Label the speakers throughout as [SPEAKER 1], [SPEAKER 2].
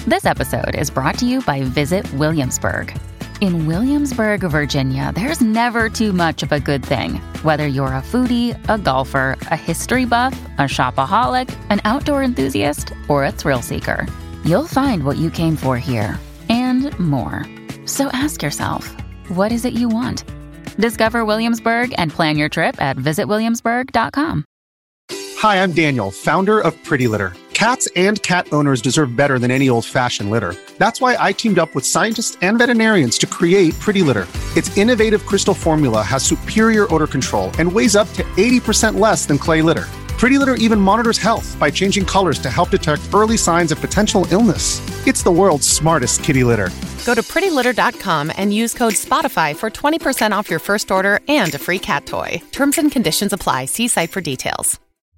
[SPEAKER 1] This episode is brought to you by Visit Williamsburg. In Williamsburg, Virginia, there's never too much of a good thing. Whether you're a foodie, a golfer, a history buff, a shopaholic, an outdoor enthusiast, or a thrill seeker, you'll find what you came for here and more. So ask yourself, what is it you want? Discover Williamsburg and plan your trip at visitwilliamsburg.com.
[SPEAKER 2] Hi, I'm Daniel, founder of Pretty Litter. Cats and cat owners deserve better than any old-fashioned litter. That's why I teamed up with scientists and veterinarians to create Pretty Litter. Its innovative crystal formula has superior odor control and weighs up to 80% less than clay litter. Pretty Litter even monitors health by changing colors to help detect early signs of potential illness. It's the world's smartest kitty litter.
[SPEAKER 3] Go to prettylitter.com and use code SPOTIFY for 20% off your first order and a free cat toy. Terms and conditions apply. See site for details.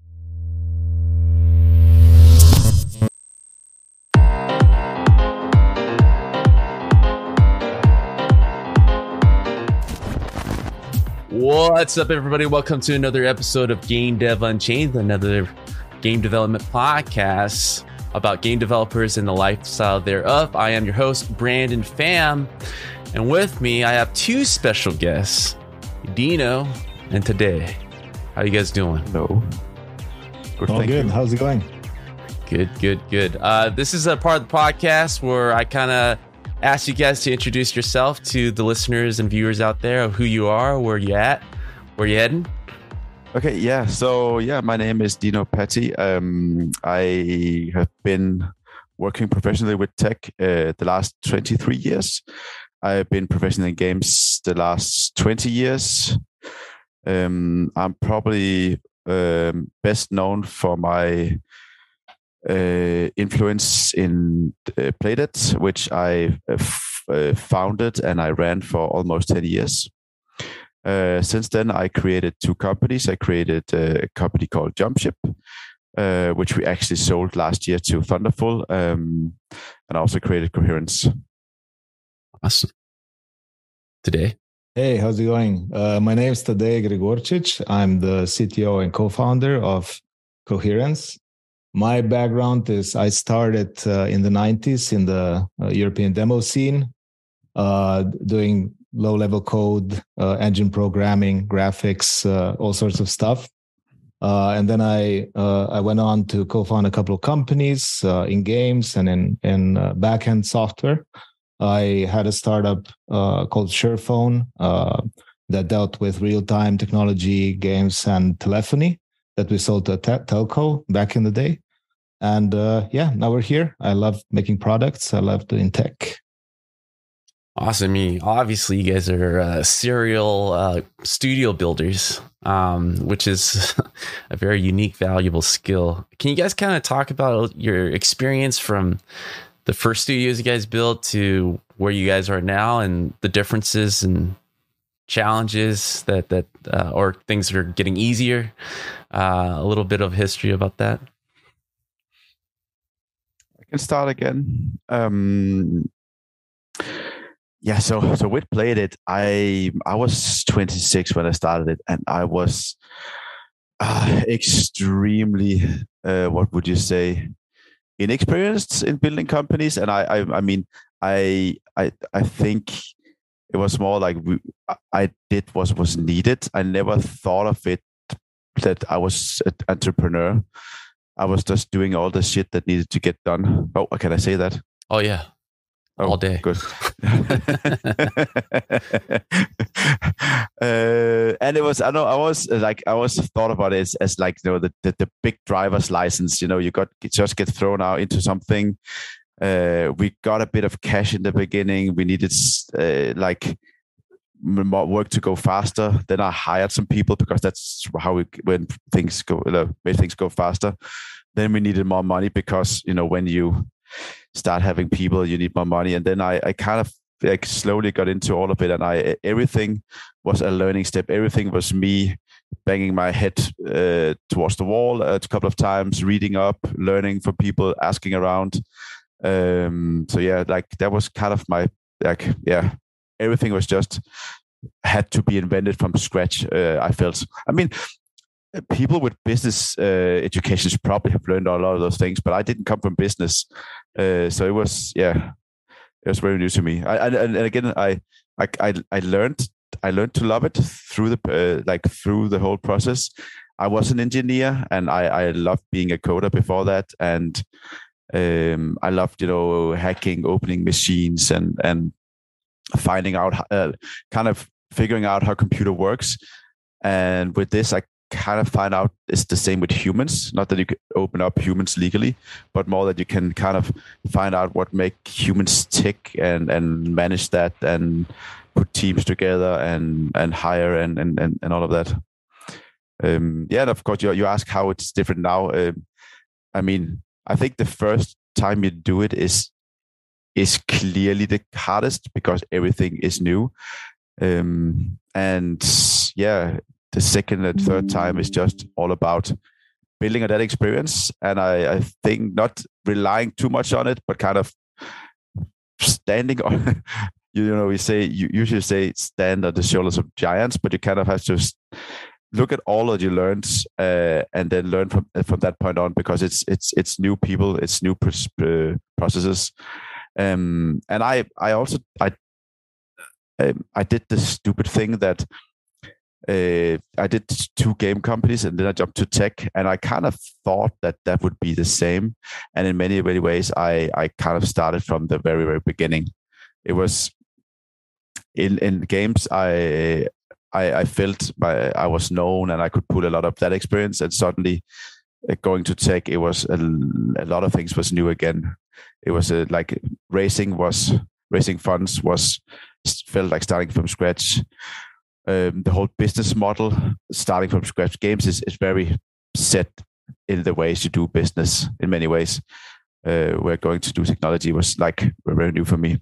[SPEAKER 4] What's up, everybody? Welcome to another episode of Game Dev Unchained, another game development podcast about game developers and the lifestyle thereof. I am your host, Brandon Pham, and with me, I have two special guests, Dino and Today. How you guys doing?
[SPEAKER 5] Hello.
[SPEAKER 6] All good. How's it going?
[SPEAKER 4] Good. This is a part of the podcast where I kind of ask you guys to introduce yourself to the listeners and viewers out there of who you are, where you at, where you heading.
[SPEAKER 5] Okay, yeah. So, my name is Dino Patti. I have been working professionally with tech the last 23 years. I've been professional in games the last 20 years. I'm probably best known for my influence in Playdead, which I founded and I ran for almost 10 years. Since then, I created two companies. I created a company called Jumpship, which we actually sold last year to Thunderful, and I also created Coherence.
[SPEAKER 4] Awesome. Today.
[SPEAKER 6] Hey, how's it going? My name is Tadej Gregorčić. I'm the CTO and co-founder of Coherence. My background is I started in the 90s in the European demo scene, doing low-level code, engine programming, graphics, all sorts of stuff. And then I went on to co-found a couple of companies in games and in back-end software. I had a startup called SurePhone that dealt with real-time technology, games, and telephony that we sold to a telco back in the day. And now we're here. I love making products. I love doing tech.
[SPEAKER 4] Awesome. I mean, obviously, you guys are serial studio builders, which is a very unique, valuable skill. Can you guys kind of talk about your experience from the first studios you guys built to where you guys are now and the differences and challenges that or things that are getting easier? A little bit of history about that.
[SPEAKER 5] I can start again. So with Playdead, I was 26 when I started it, and I was extremely, what would you say, inexperienced in building companies. And I mean, I think it was more like I did what was needed. I never thought of it that I was an entrepreneur. I was just doing all the shit that needed to get done. Oh, can I say that?
[SPEAKER 4] Oh, yeah. All day.
[SPEAKER 5] Good. And it was, I was thought about it as like, the big driver's license, you just get thrown out into something. We got a bit of cash in the beginning. We needed more work to go faster. Then I hired some people because that's how when things go, made things go faster. Then we needed more money because, when you start having people, you need more money. And then I kind of slowly got into all of it, and everything was a learning step. Everything was me banging my head towards the wall a couple of times, reading up, learning from people, asking around. That was kind of my everything was just had to be invented from scratch. I felt. I mean, people with business educations probably have learned a lot of those things, but I didn't come from business. So it was very new to me. And again, I learned to love it through the whole process. I was an engineer, and I loved being a coder before that, and I loved hacking, opening machines, and finding out kind of figuring out how computer works. And with this, I kind of find out it's the same with humans. Not that you can open up humans legally, but more that you can kind of find out what make humans tick and manage that and put teams together and hire and all of that. And of course, you ask how it's different now. I mean, I think the first time you do it is clearly the hardest because everything is new. And the second and third time is just all about building on that experience. And I think not relying too much on it, but kind of standing on, you usually say stand on the shoulders of giants, but you kind of have to look at all that you learned and then learn from that point on, because it's new people, it's new processes. And I did this stupid thing that I did 2 game companies and then I jumped to tech, and I kind of thought that would be the same. And in many ways, I kind of started from the very, very beginning. It was in games, I felt I was known and I could pull a lot of that experience, and suddenly going to tech, it was a lot of things was new again. It was like raising funds felt like starting from scratch. The whole business model starting from scratch. Games is very set in the ways you do business in many ways. Where going to do technology was like very new for me.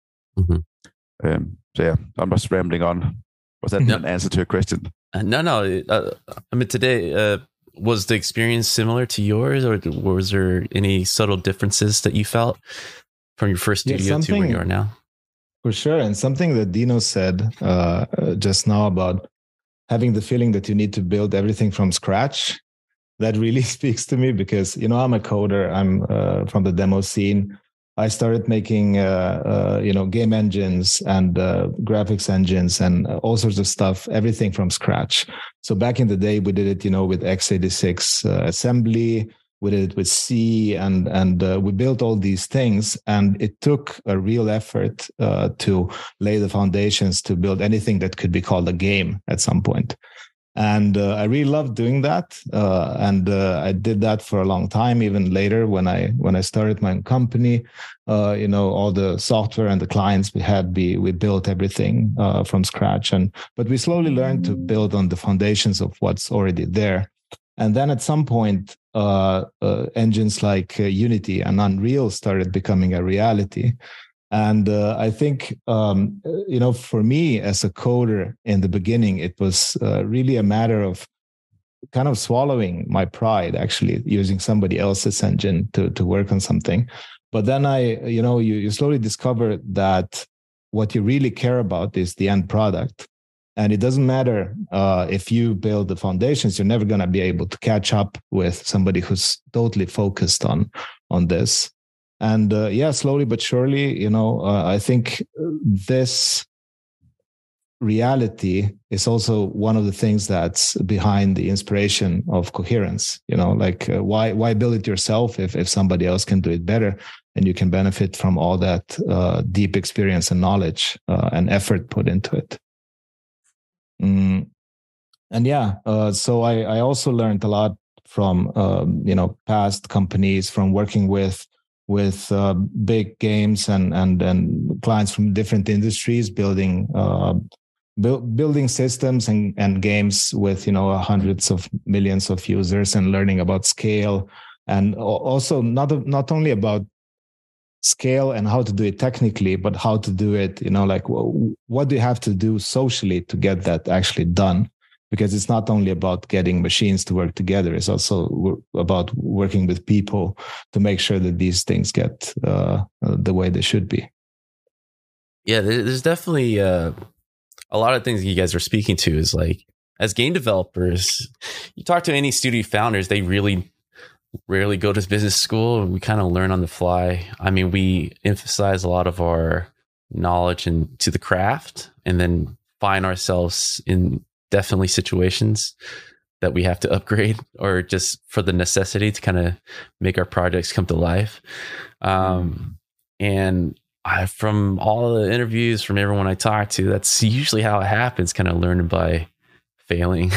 [SPEAKER 5] Mm-hmm. I'm just rambling on. Was that an answer to your question?
[SPEAKER 4] No. I mean, today, was the experience similar to yours, or was there any subtle differences that you felt from your first studio to where you are now?
[SPEAKER 6] For sure. And something that Dino said just now about having the feeling that you need to build everything from scratch, that really speaks to me because, I'm a coder. I'm from the demo scene. I started making, game engines and graphics engines and all sorts of stuff, everything from scratch. So back in the day, we did it, with x86 assembly. We did it with C, and we built all these things. And it took a real effort to lay the foundations to build anything that could be called a game at some point. And I really loved doing that. And I did that for a long time, even later when I started my own company. All the software and the clients we built everything from scratch. But we slowly learned to build on the foundations of what's already there. And then at some point, engines like Unity and Unreal started becoming a reality. And I think, for me as a coder in the beginning, it was really a matter of kind of swallowing my pride, actually using somebody else's engine to work on something. But then you slowly discover that what you really care about is the end product. And it doesn't matter if you build the foundations, you're never going to be able to catch up with somebody who's totally focused on this. And slowly but surely, I think this reality is also one of the things that's behind the inspiration of Coherence. Why build it yourself if somebody else can do it better, and you can benefit from all that deep experience and knowledge and effort put into it. So I also learned a lot from past companies, from working with big games and clients from different industries, building systems and games with hundreds of millions of users, and learning about scale, and also not only about scale and how to do it technically, but how to do it, what do you have to do socially to get that actually done? Because it's not only about getting machines to work together, it's also about working with people to make sure that these things get the way they should be.
[SPEAKER 4] Yeah, there's definitely a lot of things you guys are speaking to is like, as game developers, you talk to any studio founders, they really rarely go to business school. We kind of learn on the fly. I mean, we emphasize a lot of our knowledge into the craft, and then find ourselves in definitely situations that we have to upgrade, or just for the necessity to kind of make our projects come to life. And from all the interviews, from everyone I talk to, that's usually how it happens, kind of learning by failing.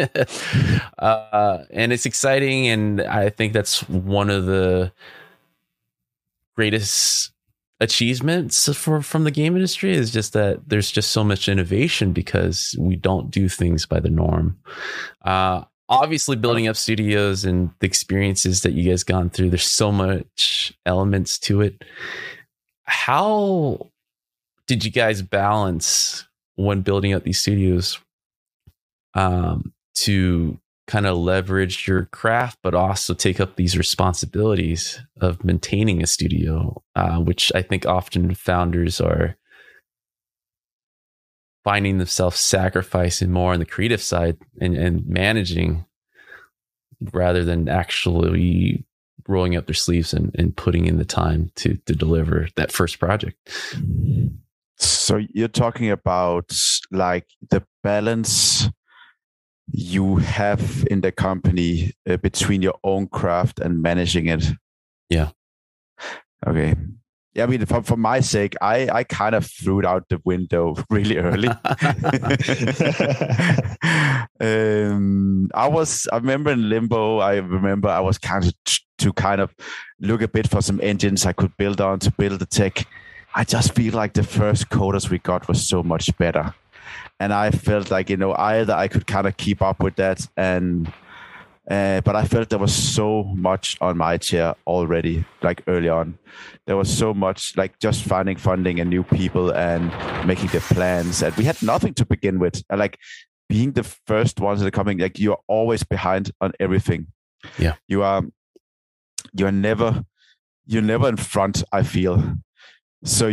[SPEAKER 4] And it's exciting. And I think that's one of the greatest achievements from the game industry, is just that there's just so much innovation because we don't do things by the norm. Obviously, building up studios and the experiences that you guys gone through, there's so much elements to it. How did you guys balance when building up these studios to kind of leverage your craft, but also take up these responsibilities of maintaining a studio, which I think often founders are finding themselves sacrificing more on the creative side and managing, rather than actually rolling up their sleeves and putting in the time to deliver that first project?
[SPEAKER 5] So you're talking about like the balance you have in the company between your own craft and managing it.
[SPEAKER 4] Yeah.
[SPEAKER 5] Okay. Yeah, I mean, for my sake, I kind of threw it out the window really early. I remember in Limbo, I was kind of look a bit for some engines I could build on to build the tech. I just feel like the first coders we got was so much better. And I felt like, either I could kind of keep up with that, but I felt there was so much on my chair already, like early on. There was so much, like just finding funding and new people and making the plans. And we had nothing to begin with. And like being the first ones that are coming, like you're always behind on everything.
[SPEAKER 4] Yeah.
[SPEAKER 5] You're never in front, I feel. So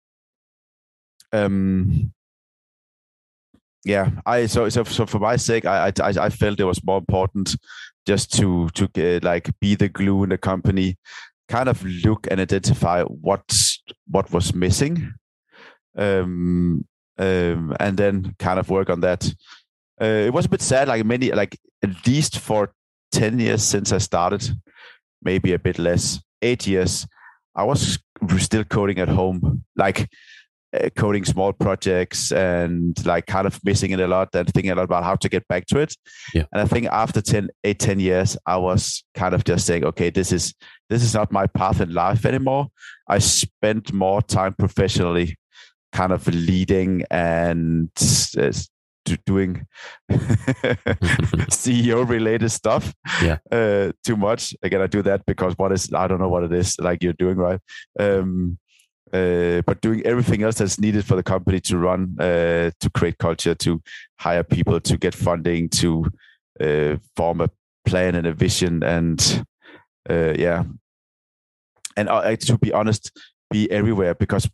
[SPEAKER 5] so for my sake, I felt it was more important just to be the glue in the company, kind of look and identify what was missing, and then kind of work on that. It was a bit sad, at least for 10 years since I started, maybe a bit less, 8 years, I was still coding at home, coding small projects and kind of missing it a lot and thinking a lot about how to get back to it.
[SPEAKER 4] Yeah.
[SPEAKER 5] And I think after 10 years, I was kind of just saying, okay, this is not my path in life anymore. I spent more time professionally kind of leading and doing CEO related stuff.
[SPEAKER 4] Yeah.
[SPEAKER 5] Too much. Again, I do that because I don't know what it is like you're doing, right? But doing everything else that's needed for the company to run, to create culture, to hire people, to get funding, to form a plan and a vision, and and to be honest, be everywhere, because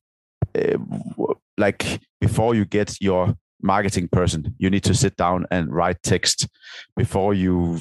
[SPEAKER 5] before you get your marketing person, you need to sit down and write text before you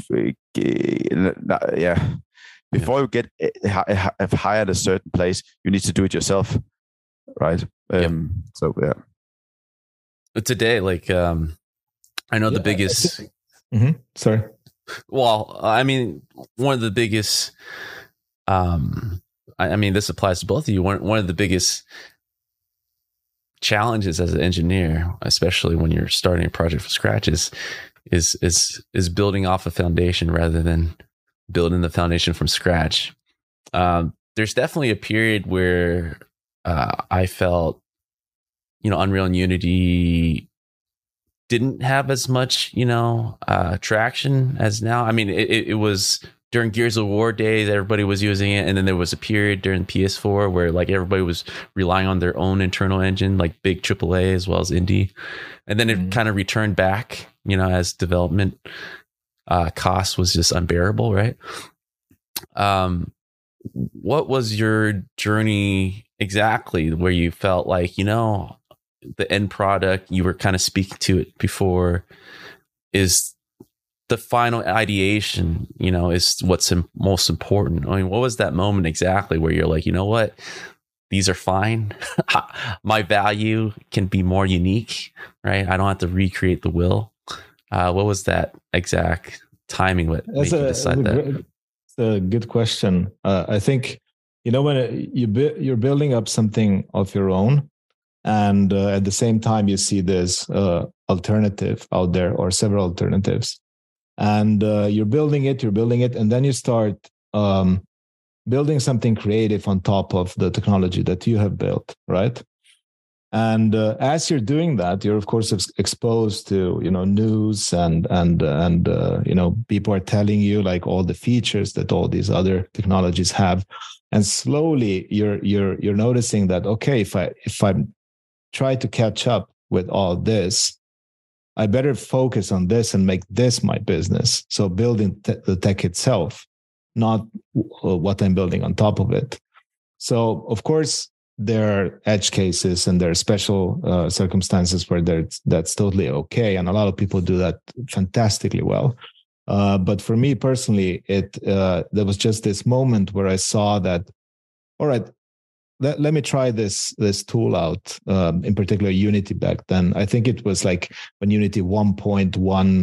[SPEAKER 5] before you get hired a certain place. You need to do it yourself, right? So yeah.
[SPEAKER 4] But today, I know the biggest.
[SPEAKER 6] Sorry.
[SPEAKER 4] Well, I mean, one of the biggest. I mean, this applies to both of you. One of the biggest challenges as an engineer, especially when you're starting a project from scratch, is building off a foundation rather than building the foundation from scratch. There's definitely a period where I felt, Unreal and Unity didn't have as much, traction as now. I mean, it was during Gears of War days, everybody was using it. And then there was a period during PS4 where everybody was relying on their own internal engine, like big AAA as well as indie. And then it kind of returned back, as development cost was just unbearable, right? What was your journey exactly where you felt like, the end product, you were kind of speaking to it before, is the final ideation, is what's most important. I mean, what was that moment exactly where you're like, you know what, these are fine. My value can be more unique, right? I don't have to recreate the wheel. What was that exact timing? What made you decide that?
[SPEAKER 6] It's a good question. I think, when you're building up something of your own, and at the same time you see this alternative out there, or several alternatives, and you're building it, and then you start building something creative on top of the technology that you have built, right? And as you're doing that, you're of course exposed to news and people are telling you like all the features that all these other technologies have, and slowly you're noticing that, okay, if I try to catch up with all this, I better focus on this and make this my business. So building the tech itself, not what I'm building on top of it. So of course there are edge cases and there are special circumstances where that's totally okay, and a lot of people do that fantastically well. But for me personally, there was just this moment where I saw that, all right, let me try this tool out. In particular, Unity back then. I think it was like when Unity 1.1,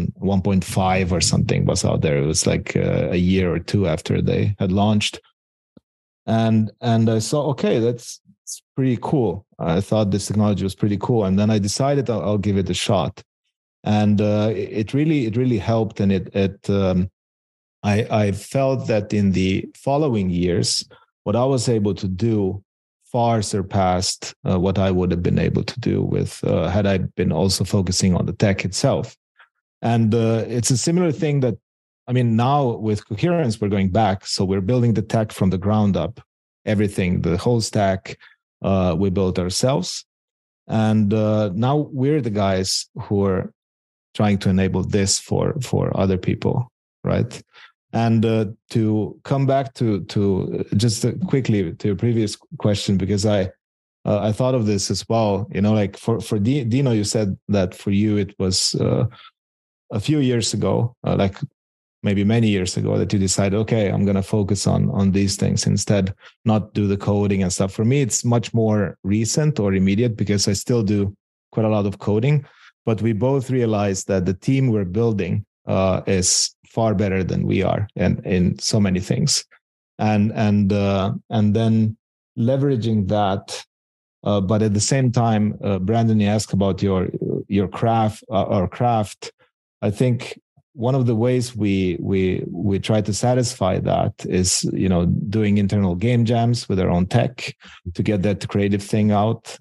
[SPEAKER 6] 1.5 or something was out there. It was like a year or two after they had launched, and I saw, okay, it's pretty cool. I thought this technology was pretty cool, and then I decided I'll give it a shot, and it really helped. And I felt that in the following years, what I was able to do far surpassed what I would have been able to do with had I been also focusing on the tech itself. And it's a similar thing that, I mean, now with Coherence, we're going back. So we're building the tech from the ground up. Everything, the whole stack, we built ourselves. And now we're the guys who are trying to enable this for other people, right? And to come back to just quickly to your previous question, because I thought of this as well. Like for Dino, you said that for you it was a few years ago, like maybe many years ago, that you decided, okay, I'm going to focus on these things instead, not do the coding and stuff. For me, it's much more recent or immediate because I still do quite a lot of coding. But we both realized that the team we're building is far better than we are, and in so many things, and then leveraging that. But at the same time, Brandon, you asked about your craft, our craft. I think one of the ways we try to satisfy that is, doing internal game jams with our own tech to get that creative thing out.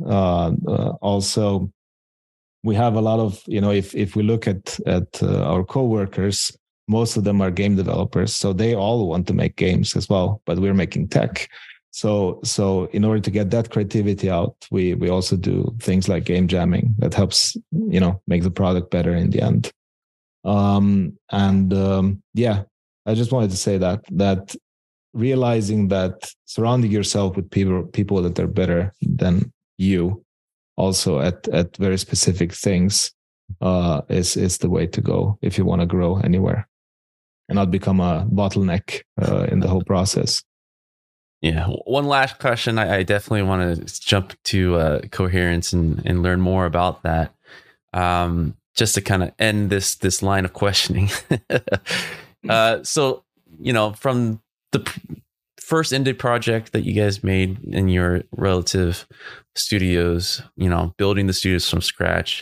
[SPEAKER 6] Also, we have a lot of, if we look at our coworkers, most of them are game developers, so they all want to make games as well, but we're making tech. So in order to get that creativity out, we also do things like game jamming that helps, make the product better in the end. I just wanted to say that realizing that surrounding yourself with people that are better than you, also at very specific things, is the way to go if you want to grow anywhere and not become a bottleneck in the whole process.
[SPEAKER 4] Yeah. One last question. I definitely want to jump to Coherence and learn more about that. Just to kind of end this line of questioning. So, from the first indie project that you guys made in your relative studios, building the studios from scratch,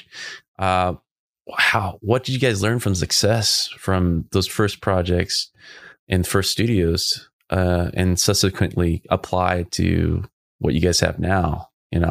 [SPEAKER 4] what did you guys learn from success from those first projects and first studios, and subsequently apply to what you guys have now?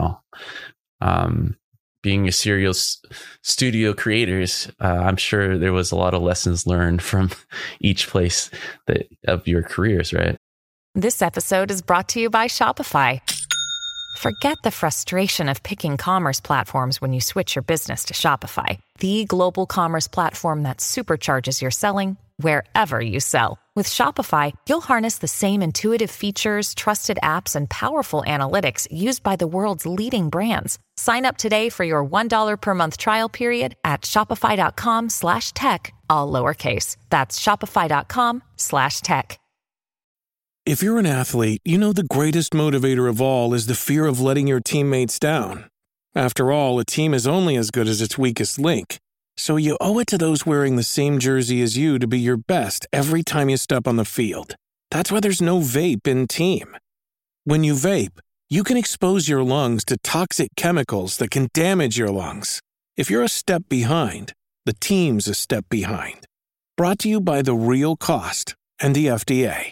[SPEAKER 4] Being a serial studio creators, I'm sure there was a lot of lessons learned from each place of your careers, right?
[SPEAKER 7] This episode is brought to you by Shopify. Forget the frustration of picking commerce platforms when you switch your business to Shopify, the global commerce platform that supercharges your selling wherever you sell. With Shopify, you'll harness the same intuitive features, trusted apps, and powerful analytics used by the world's leading brands. Sign up today for your $1 per month trial period at shopify.com/tech, all lowercase. That's shopify.com/tech.
[SPEAKER 8] If you're an athlete, you know the greatest motivator of all is the fear of letting your teammates down. After all, a team is only as good as its weakest link. So you owe it to those wearing the same jersey as you to be your best every time you step on the field. That's why there's no vape in team. When you vape, you can expose your lungs to toxic chemicals that can damage your lungs. If you're a step behind, the team's a step behind. Brought to you by The Real Cost and the FDA.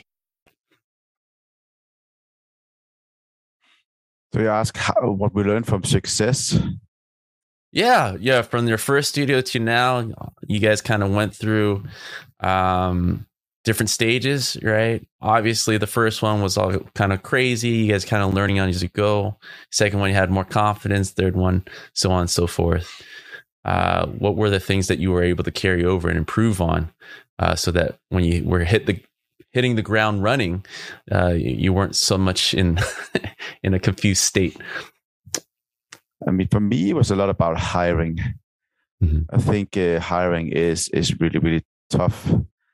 [SPEAKER 5] So you ask what we learned from success.
[SPEAKER 4] Yeah. From your first studio to now, you guys kind of went through different stages, right? Obviously, the first one was all kind of crazy. You guys kind of learning on as you go. Second one, you had more confidence. Third one, so on and so forth. What were the things that you were able to carry over and improve on, so that when you were hitting the ground running, you weren't so much in in a confused state?
[SPEAKER 5] I mean, for me, it was a lot about hiring. Mm-hmm. I think hiring is really, really tough.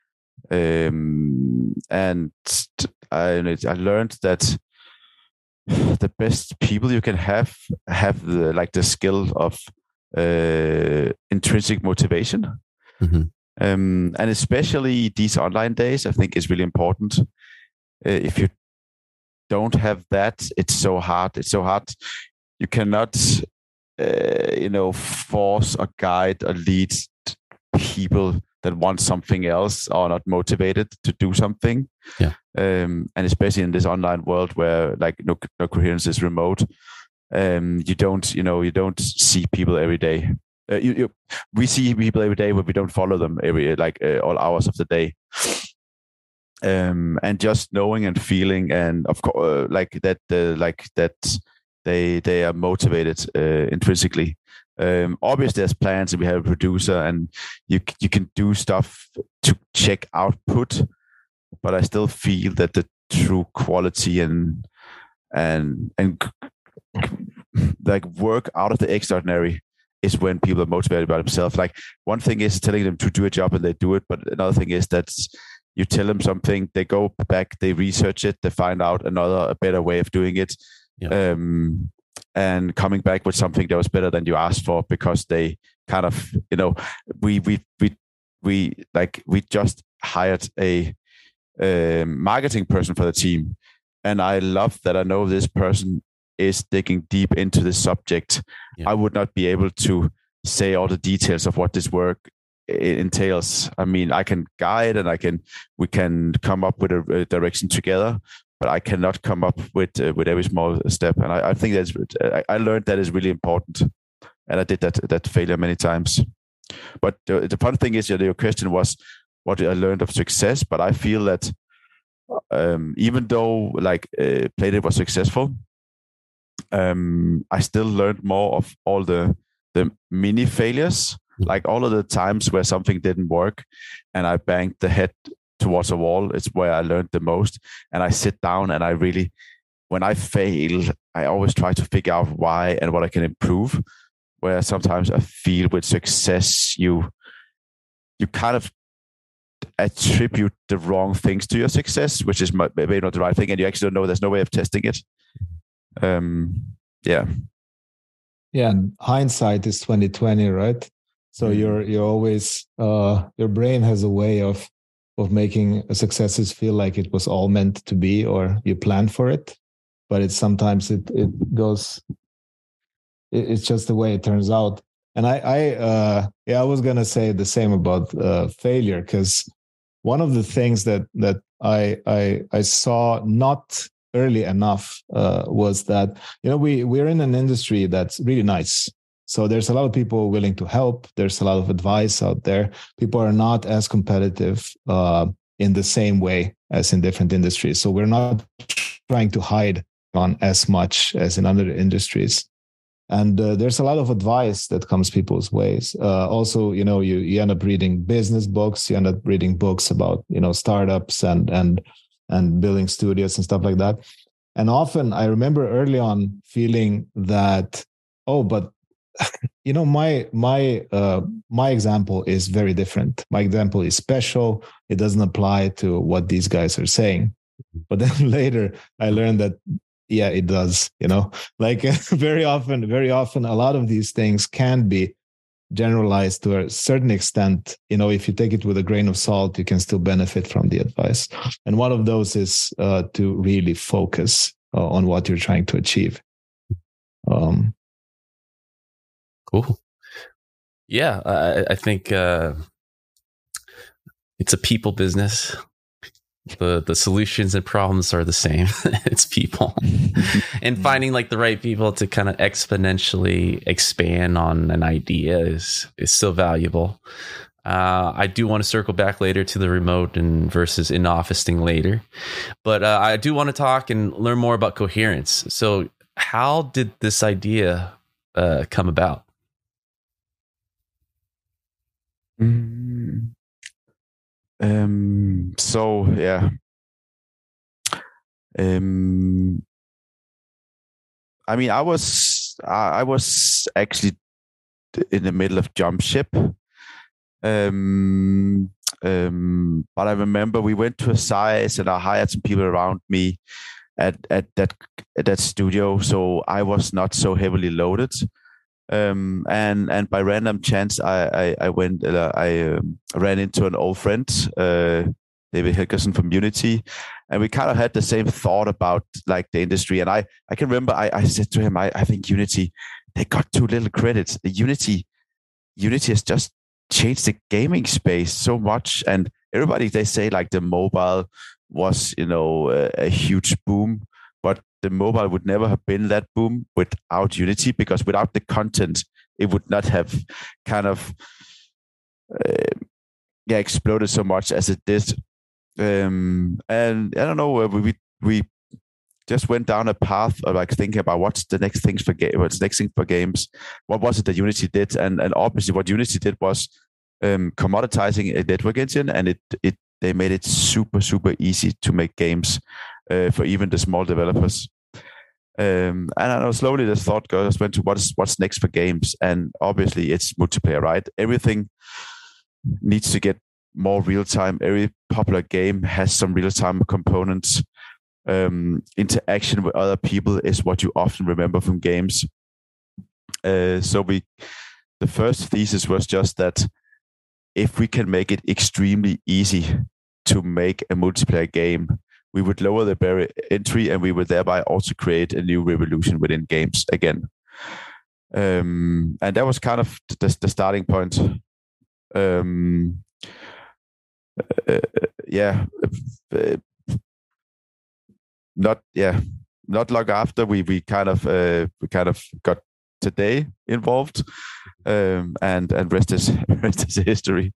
[SPEAKER 5] And I learned that the best people you can have the skill of intrinsic motivation. Mm-hmm. And especially these online days, I think is really important. If you don't have that, it's so hard. You cannot, force or guide or lead people that want something else or not motivated to do something. Yeah. And especially in this online world where no coherence is remote, you don't see people every day. We see people every day, but we don't follow them all hours of the day. And just knowing and feeling, and of course, that they are motivated intrinsically. Obviously, there's plans, and we have a producer, and you can do stuff to check output, but I still feel that the true quality and work out of the extraordinary is when people are motivated by themselves. Like, one thing is telling them to do a job and they do it, but another thing is that you tell them something, they go back, they research it, they find out a better way of doing it. Yeah. And coming back with something that was better than you asked for, because they kind of, we just hired a marketing person for the team, and I love that I know this person is digging deep into the subject. Yeah. I would not be able to say all the details of what this work entails. I mean, I can guide, and we can come up with a direction together, but I cannot come up with every small step. And I think I learned that is really important, and I did that failure many times. But the fun thing is, your question was what I learned of success. But I feel that even though Playdead was successful, I still learned more of all the mini failures, like all of the times where something didn't work and I banged the head towards a wall. It's where I learned the most. And I sit down and when I fail, I always try to figure out why and what I can improve. Where sometimes I feel with success, you kind of attribute the wrong things to your success, which is maybe not the right thing, and you actually don't know. There's no way of testing it. Yeah.
[SPEAKER 6] And hindsight is 20/20, right? So you're always your brain has a way of making successes feel like it was all meant to be, or you planned for it, but it's sometimes it goes. It's just the way it turns out. And I was gonna say the same about failure, because one of the things that I saw not early enough was that we're in an industry that's really nice. So there's a lot of people willing to help. There's a lot of advice out there. People are not as competitive in the same way as in different industries. So we're not trying to hide on as much as in other industries. And there's a lot of advice that comes people's ways. Also, you end up reading business books. You end up reading books about, startups and building studios and stuff like that. And often I remember early on feeling that, but my example is very different. My example is special. It doesn't apply to what these guys are saying. But then later I learned that, yeah, it does, like very often, a lot of these things can be generalized to a certain extent. If you take it with a grain of salt, you can still benefit from the advice. And one of those is to really focus on what you're trying to achieve.
[SPEAKER 4] Cool. Yeah, I think it's a people business. The solutions and problems are the same. It's people. And finding like the right people to kind of exponentially expand on an idea is still valuable. I do want to circle back later to the remote and versus in-office thing later. But I do want to talk and learn more about Coherence. So how did this idea come about?
[SPEAKER 5] So yeah. I mean, I was actually in the middle of jump ship. But I remember we went to a size and I hired some people around me at that studio, so I was not so heavily loaded. And by random chance, I ran into an old friend, David Helgerson from Unity, and we kind of had the same thought about like the industry. And I can remember I said to him, I think Unity, they got too little credit. Unity has just changed the gaming space so much, and everybody, they say like the mobile was a huge boom, but the mobile would never have been that boom without Unity, because without the content it would not have kind of exploded so much as it did. And I don't know, we just went down a path of like thinking about what's the next thing for games. What was it that Unity did? And obviously what Unity did was commoditizing a network engine, and they made it super, super easy to make games for even the small developers. And I know slowly the thought goes went to what's next for games, and obviously it's multiplayer, right? Everything needs to get more real time. Every popular game has some real time components. Interaction with other people is what you often remember from games. So the first thesis was just that if we can make it extremely easy to make a multiplayer game, we would lower the barrier entry, and we would thereby also create a new revolution within games again. And that was kind of the starting point. Not long after we kind of got Today involved, and rest is history.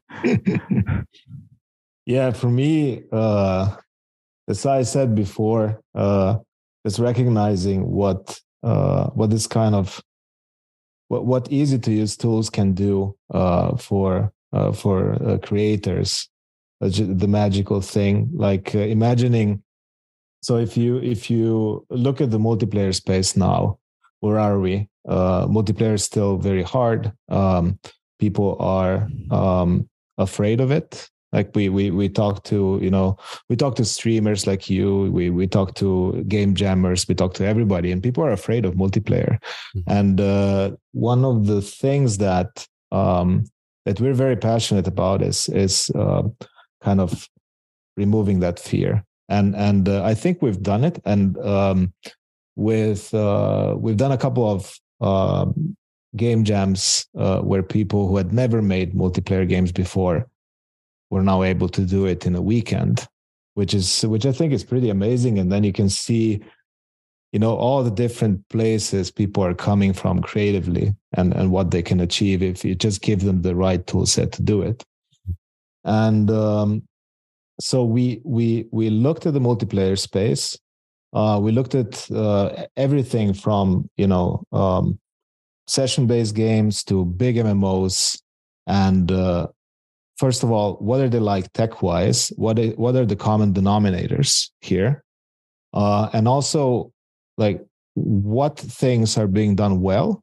[SPEAKER 6] Yeah, for me, as I said before, it's recognizing what this kind of what easy to use tools can do for creators. The magical thing, like imagining. So if you look at the multiplayer space now, where are we? Multiplayer is still very hard. People are afraid of it. Like we talk to streamers like you. We talk to game jammers. We talk to everybody, and people are afraid of multiplayer. Mm-hmm. And one of the things that we're very passionate about is kind of removing that fear. And I think we've done it. And we've done a couple of game jams where people who had never made multiplayer games before were now able to do it in a weekend, which I think is pretty amazing. And then you can see, all the different places people are coming from creatively and what they can achieve if you just give them the right tool set to do it. And so we looked at the multiplayer space. We looked at everything from session-based games to big MMOs, and first of all, what are they like tech-wise? What are the common denominators here? And also, like, what things are being done well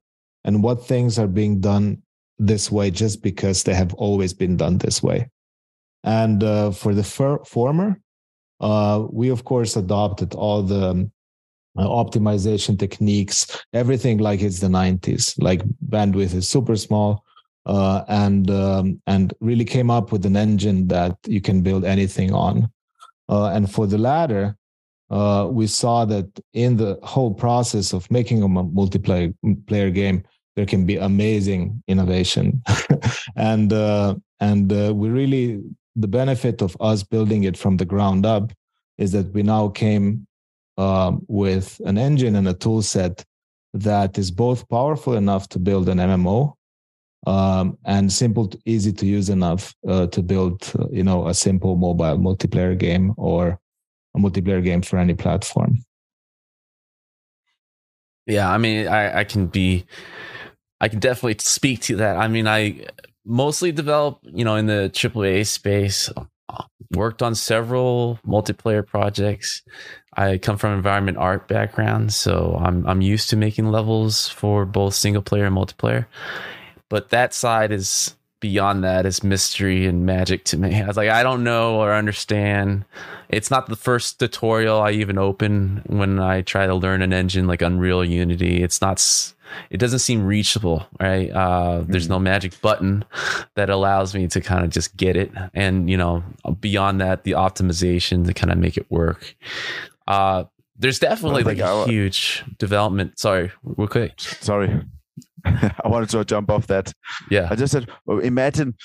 [SPEAKER 6] and what things are being done this way just because they have always been done this way. And for the former, we of course adopted all the optimization techniques, everything like it's the 90s, like bandwidth is super small, and really came up with an engine that you can build anything on. And for the latter, we saw that in the whole process of making a multiplayer game, there can be amazing innovation. and we really, the benefit of us building it from the ground up is that we now came with an engine and a tool set that is both powerful enough to build an MMO and easy to use enough to build, a simple mobile multiplayer game or a multiplayer game for any platform.
[SPEAKER 4] Yeah, I mean, I can definitely speak to that. I mean, I mostly develop, in the AAA space, worked on several multiplayer projects. I come from an environment art background, so I'm used to making levels for both single player and multiplayer. But that side is beyond that, is mystery and magic to me. I was like, I don't know or understand. It's not the first tutorial I even open when I try to learn an engine like Unreal Unity. It doesn't seem reachable, right? There's no magic button that allows me to kind of just get it. And, beyond that, the optimization to kind of make it work. There's definitely like a huge development. Sorry, real quick.
[SPEAKER 5] Sorry. I wanted to jump off that.
[SPEAKER 4] Yeah.
[SPEAKER 5] I just said, well, imagine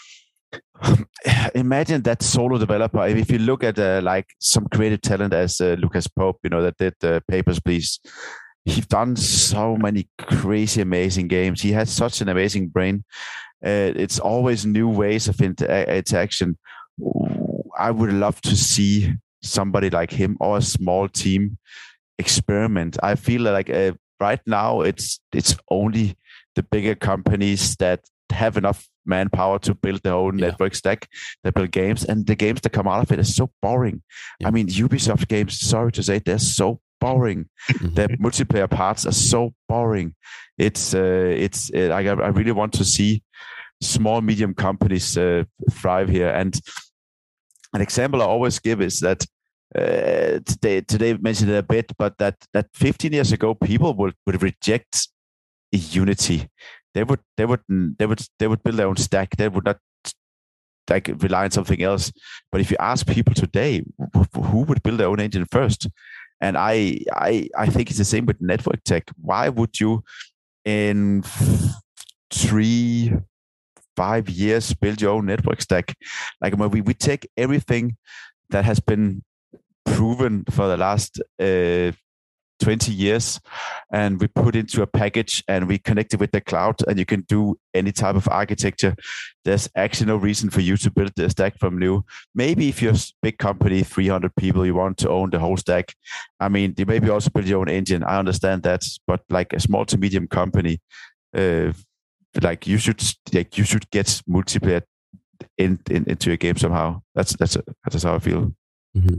[SPEAKER 5] that solo developer. If you look at like some creative talent as Lucas Pope, that did Papers, Please. He's done so many crazy, amazing games. He has such an amazing brain. It's always new ways of interaction. I would love to see somebody like him or a small team experiment. I feel like right now it's only the bigger companies that have enough manpower to build their own network stack, that build games, and the games that come out of it are so boring. Yeah. I mean, Ubisoft games, sorry to say, they're so boring. The multiplayer parts are so boring. I really want to see small, medium companies thrive here. And an example I always give is that today mentioned it a bit, but that 15 years ago, people would reject Unity. They would build their own stack. They would not rely on something else. But if you ask people today, who would build their own engine first? And I think it's the same with network tech. Why would you in 3-5 years build your own network stack? Like when we take everything that has been proven for the last 20 years and we put into a package and we connect it with the cloud, and you can do any type of architecture. There's actually no reason for you to build the stack from new. Maybe if you're a big company, 300 people, you want to own the whole stack. I mean, you maybe also build your own engine. I understand that, but like a small to medium company, you should get multiplayer into your game somehow. That's how I feel.
[SPEAKER 4] Mm-hmm.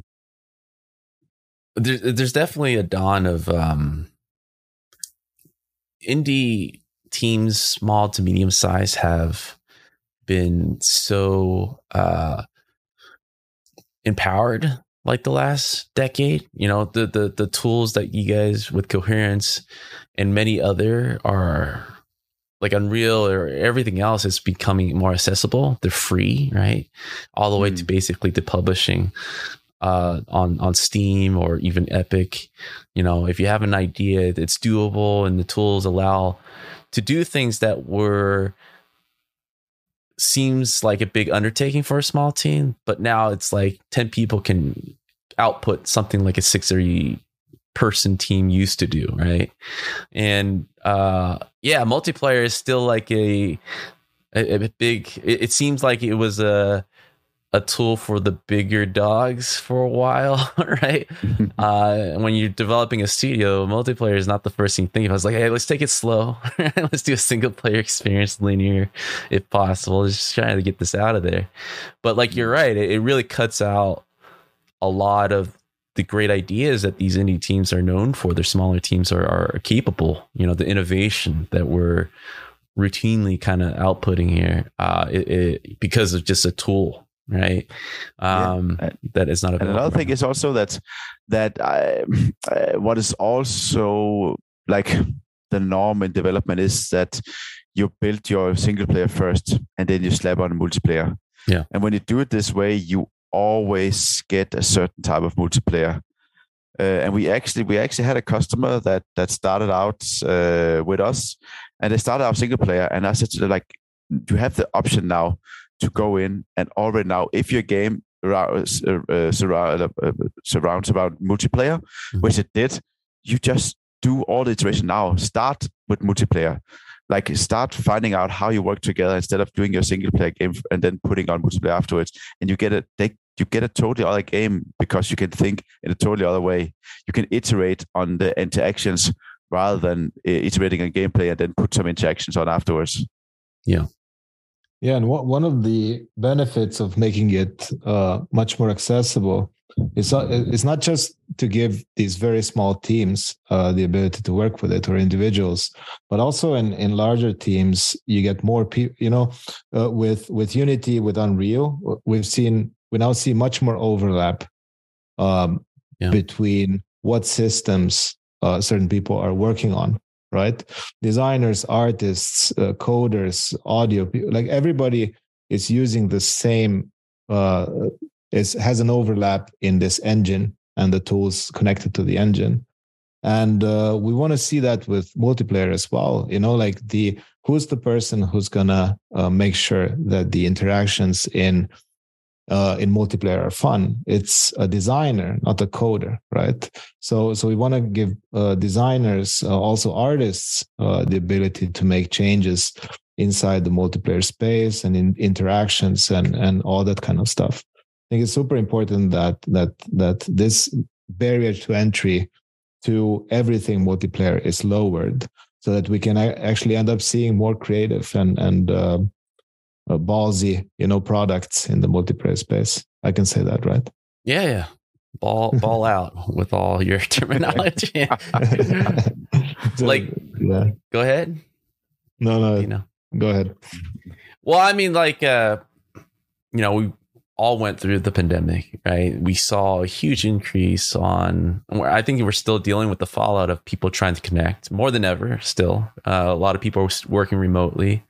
[SPEAKER 4] There's definitely a dawn of indie teams, small to medium size, have been so empowered like the last decade. The tools that you guys with Coherence and many other are like Unreal or everything else is becoming more accessible. They're free, right? All the way to basically to publishing on Steam or even Epic. If you have an idea, it's doable, and the tools allow to do things that seems like a big undertaking for a small team, but now it's like 10 people can output something like a 6 or 8 person team used to do, right? And multiplayer is still like a big, it seems like it was a tool for the bigger dogs for a while, right? When you're developing a studio, multiplayer is not the first thing you think of. I was like, hey, let's take it slow. Let's do a single player experience, linear, if possible. Just trying to get this out of there. But like, you're right, it really cuts out a lot of the great ideas that these indie teams are known for, their smaller teams are capable. You know, the innovation that we're routinely kind of outputting here, because of just a tool, right? That is not available.
[SPEAKER 5] And another thing is also that what is also like the norm in development is that you build your single player first and then you slap on multiplayer.
[SPEAKER 4] Yeah.
[SPEAKER 5] And when you do it this way, you always get a certain type of multiplayer. And we actually had a customer that started out with us, and they started out single player. And I said to them, like, you have the option now to go in and already now, if your game surrounds around multiplayer, which it did, you just do all the iteration now. Start with multiplayer. Like, start finding out how you work together instead of doing your single player game and then putting on multiplayer afterwards. And you get a totally other game because you can think in a totally other way. You can iterate on the interactions rather than iterating on gameplay and then put some interactions on afterwards.
[SPEAKER 4] Yeah.
[SPEAKER 6] Yeah, and one of the benefits of making it much more accessible is not just to give these very small teams the ability to work with it, or individuals, but also in larger teams, you get more people. You know, with Unity, with Unreal, we now see much more overlap between what systems certain people are working on. Right? Designers, artists, coders, audio, like everybody is using the same, has an overlap in this engine and the tools connected to the engine. And we want to see that with multiplayer as well. You know, like who's the person who's gonna make sure that the interactions in multiplayer are fun? It's a designer, not a coder, right? So we want to give designers, also artists, the ability to make changes inside the multiplayer space and in interactions and all that kind of stuff. I think it's super important that this barrier to entry to everything multiplayer is lowered, so that we can actually end up seeing more creative and ballsy, products in the multiplayer space. I can say that, right?
[SPEAKER 4] Yeah. Ball out with all your terminology. Go ahead.
[SPEAKER 6] No. Go ahead.
[SPEAKER 4] Well, I mean, we all went through the pandemic, right? We saw a huge increase I think we're still dealing with the fallout of people trying to connect more than ever still. A lot of people are working remotely.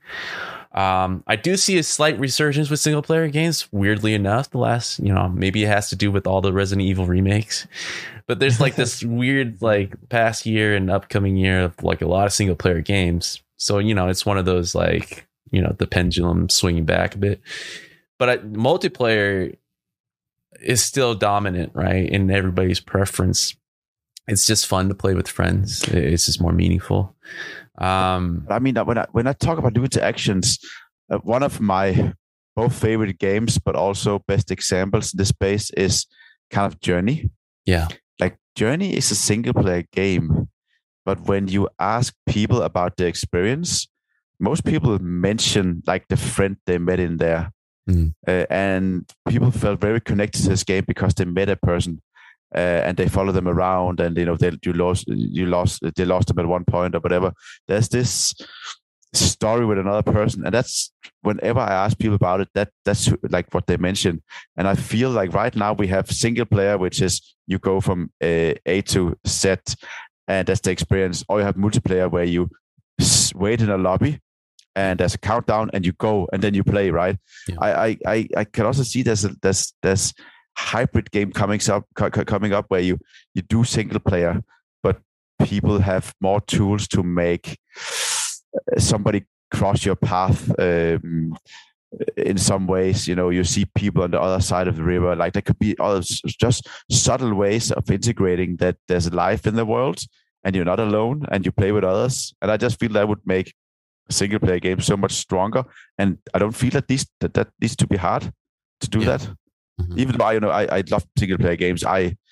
[SPEAKER 4] I do see a slight resurgence with single player games, weirdly enough. The last, maybe it has to do with all the Resident Evil remakes, but there's this weird, past year and upcoming year of a lot of single player games. So, it's one of those, the pendulum swinging back a bit, but multiplayer is still dominant, right? In everybody's preference. It's just fun to play with friends. It's just more meaningful.
[SPEAKER 5] I mean, when I talk about new interactions, one of my both favorite games, but also best examples in this space is kind of Journey.
[SPEAKER 4] Yeah.
[SPEAKER 5] Journey is a single player game, but when you ask people about the experience, most people mention the friend they met in there. And people felt very connected to this game because they met a person. And they follow them around, and they lost them at one point or whatever. There's this story with another person, and that's whenever I ask people about it, that's what they mention. And I feel like right now we have single player, which is you go from A to Z, and that's the experience. Or you have multiplayer where you wait in a lobby, and there's a countdown, and you go, and then you play. Right? Yeah. I can also see there's hybrid game coming up where you do single player, but people have more tools to make somebody cross your path in some ways. You see people on the other side of the river. There could be just subtle ways of integrating that there's life in the world and you're not alone and you play with others. And I just feel that would make a single player game so much stronger. And I don't feel that that needs to be hard to do that. Even though I love single player games,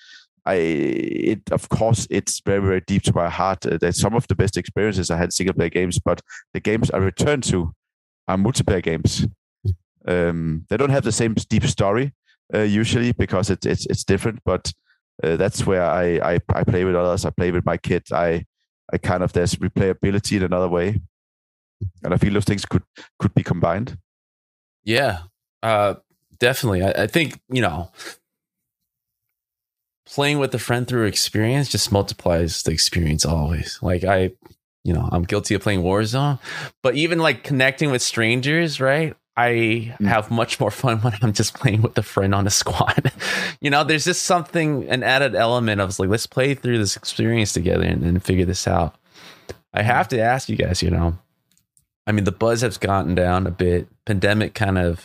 [SPEAKER 5] of course it's very, very deep to my heart. That some of the best experiences I had single player games, but the games I return to are multiplayer games. They don't have the same deep story usually because it's different, but That's where I play with others. I play with my kids. I kind of, there's replayability in another way, and I feel those things could be combined.
[SPEAKER 4] Yeah, definitely. I think, playing with a friend through experience just multiplies the experience always. Like I'm guilty of playing Warzone, but even like connecting with strangers, right? I have much more fun when I'm just playing with a friend on a squad. There's just something, an added element of like, let's play through this experience together and figure this out. I have to ask you guys, I mean, the buzz has gotten down a bit. Pandemic kind of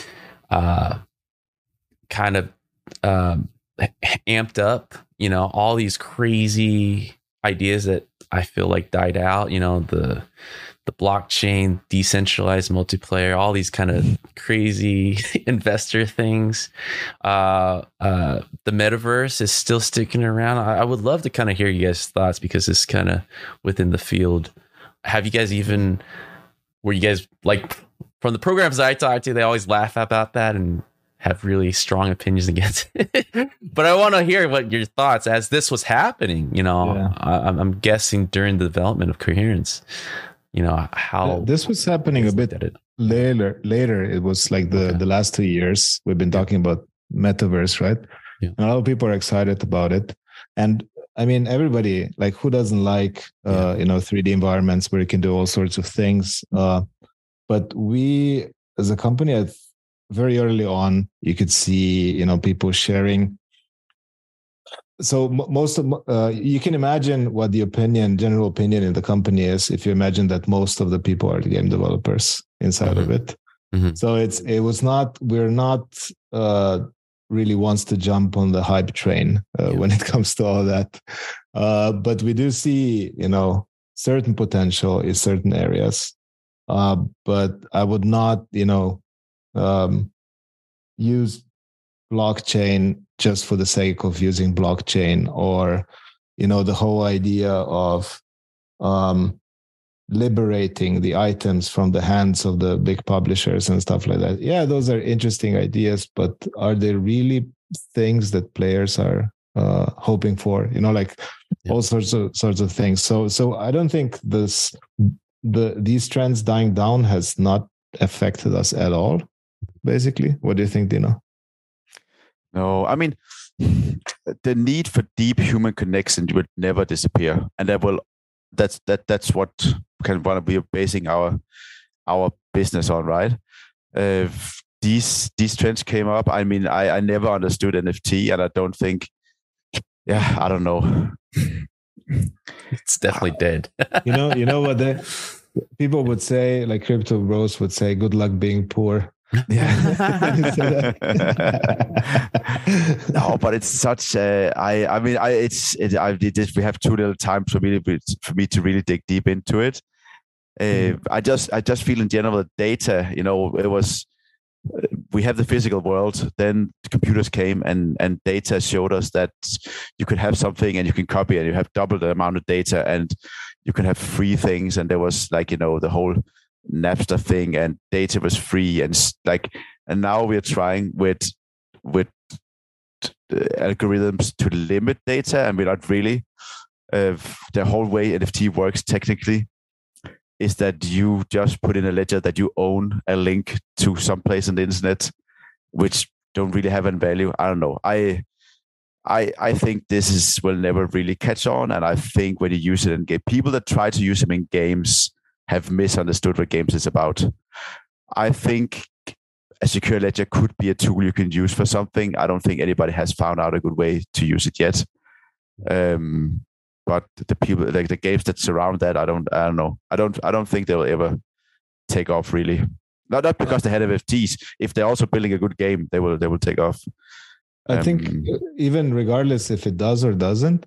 [SPEAKER 4] amped up, all these crazy ideas that I feel like died out, the blockchain, decentralized multiplayer, all these kind of crazy investor things. The metaverse is still sticking around. I would love to kind of hear you guys' thoughts, because it's kind of within the field. Were you guys like, from the programs I talk to, they always laugh about that and have really strong opinions against it. But I want to hear what your thoughts as this was happening. I'm guessing during the development of Coherence, how
[SPEAKER 6] this was happening a bit later. It was like the last 2 years we've been talking about metaverse, right?
[SPEAKER 4] Yeah.
[SPEAKER 6] And a lot of people are excited about it. And I mean, everybody, like, who doesn't like 3D environments where you can do all sorts of things? But we, as a company, very early on, you could see, people sharing. So most of you can imagine what the general opinion in the company is if you imagine that most of the people are the game developers inside of it.
[SPEAKER 4] Mm-hmm.
[SPEAKER 6] So we're not really wants to jump on the hype train when it comes to all that. But we do see, certain potential in certain areas. But I would not, use blockchain just for the sake of using blockchain, or, the whole idea of liberating the items from the hands of the big publishers and stuff like that. Yeah, those are interesting ideas, but are they really things that players are hoping for? All sorts of things. So I don't think these trends dying down has not affected us at all. Basically, what do you think, Dino?
[SPEAKER 5] No, I mean, the need for deep human connection would never disappear, and that's what kind of what we are basing our business on, right? These trends came up. I mean, I never understood NFT, and I don't think, I don't know.
[SPEAKER 4] It's definitely dead.
[SPEAKER 6] You know what people would say, like Crypto Bros would say, "Good luck being poor."
[SPEAKER 5] Yeah. No, but it's such we have too little time for me to really dig deep into it. I just feel in general data, it was, we have the physical world, then the computers came and data showed us that you could have something and you can copy and you have double the amount of data and you can have free things. And there was like, the whole Napster thing, and data was free, and now we're trying with algorithms to limit data, and we're not really. The whole way NFT works technically is that you just put in a ledger that you own a link to some place on the internet, which don't really have any value. I don't know. I think this will never really catch on, and I think when you use it in game, people that try to use them in games have misunderstood what games is about. I think a secure ledger could be a tool you can use for something. I don't think anybody has found out a good way to use it yet. But the people, like the games that surround that, I don't know. I don't think they will ever take off really. Not because they had NFTs. If they're also building a good game, they will take off.
[SPEAKER 6] I think even regardless if it does or doesn't,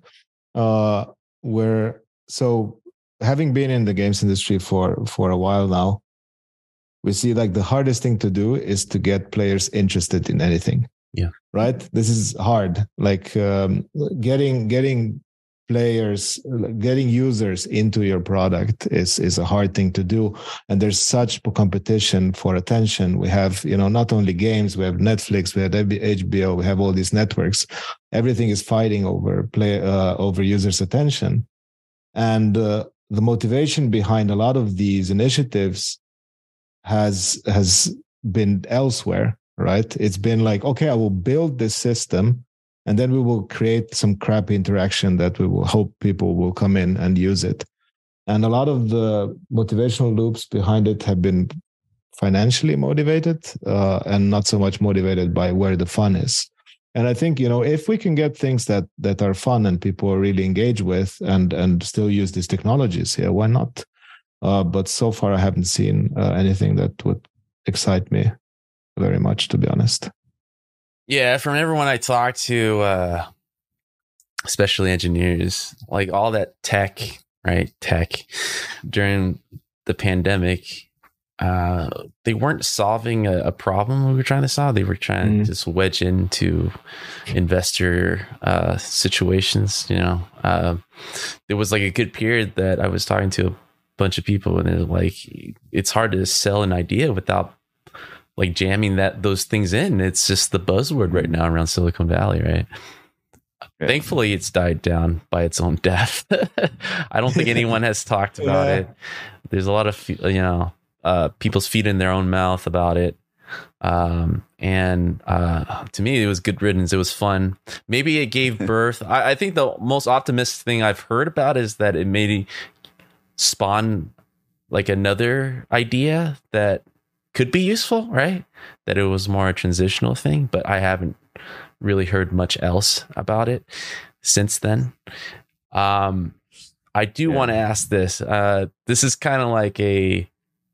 [SPEAKER 6] having been in the games industry for a while now, we see like the hardest thing to do is to get players interested in anything.
[SPEAKER 4] Yeah.
[SPEAKER 6] Right. This is hard. Like getting players, getting users into your product is a hard thing to do. And there's such competition for attention. We have, not only games, we have Netflix, we have HBO, we have all these networks. everything is fighting over users' attention. And the motivation behind a lot of these initiatives has been elsewhere, right? It's been like, okay, I will build this system, and then we will create some crappy interaction that we will hope people will come in and use it. And a lot of the motivational loops behind it have been financially motivated and not so much motivated by where the fun is. And I think, if we can get things that are fun and people really engage with and still use these technologies, yeah, why not? But so far, I haven't seen anything that would excite me very much, to be honest.
[SPEAKER 4] Yeah, from everyone I talk to, especially engineers, like all that tech during the pandemic, they weren't solving a problem we were trying to solve. They were trying to just wedge into investor situations. There was like a good period that I was talking to a bunch of people, and they're like, it's hard to sell an idea without like jamming those things in. It's just the buzzword right now around Silicon Valley, right? Yeah. Thankfully, it's died down by its own death. I don't think anyone has talked about it. There's a lot of people's feet in their own mouth about it. And to me, it was good riddance. It was fun. Maybe it gave birth. I think the most optimistic thing I've heard about is that it made spawn like another idea that could be useful, right? That it was more a transitional thing, but I haven't really heard much else about it since then. I do want to ask this. This is kind of like the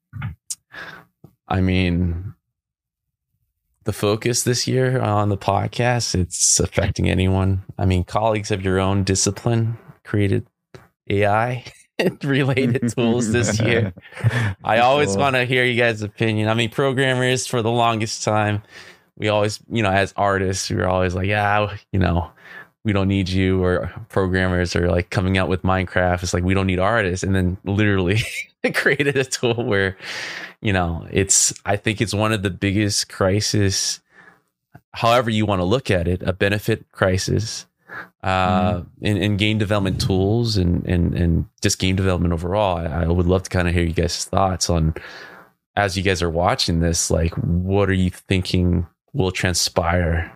[SPEAKER 4] focus this year on the podcast, it's affecting anyone. Colleagues of your own discipline created AI related tools this year. I always want to hear you guys' opinion. Programmers for the longest time, we always, as artists, we were always like, we don't need you, or programmers are like coming out with Minecraft. It's like, we don't need artists. And then literally it created a tool where, I think it's one of the biggest crises, however you want to look at it, a benefit crisis in game development tools and just game development overall. I would love to kind of hear you guys' thoughts on, as you guys are watching this, like, what are you thinking will transpire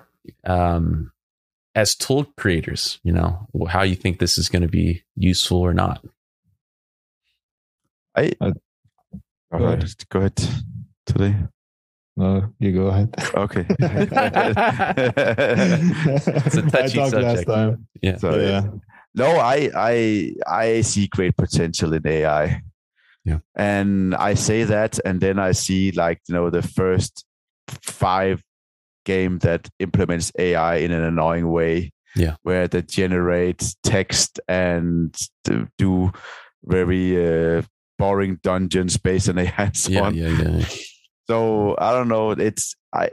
[SPEAKER 4] as tool creators? How you think this is going to be useful or not?
[SPEAKER 5] Go ahead today.
[SPEAKER 6] No, you go ahead.
[SPEAKER 5] Okay.
[SPEAKER 4] It's a touchy subject.
[SPEAKER 6] Last time.
[SPEAKER 4] Yeah.
[SPEAKER 5] So, yeah. No, I see great potential in AI.
[SPEAKER 4] Yeah.
[SPEAKER 5] And I say that, and then I see the first 5 game that implements AI in an annoying way.
[SPEAKER 4] Yeah. Where
[SPEAKER 5] they generate text and do very boring dungeons based on AI and so on.
[SPEAKER 4] Yeah.
[SPEAKER 5] So I don't know. It's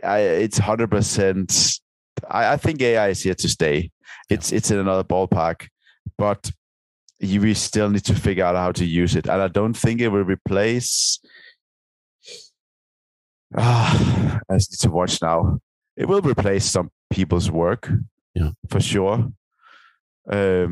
[SPEAKER 5] 100%. I think AI is here to stay. It's in another ballpark, but we still need to figure out how to use it. And I don't think it will replace. I need to watch now. It will replace some people's work, for sure. I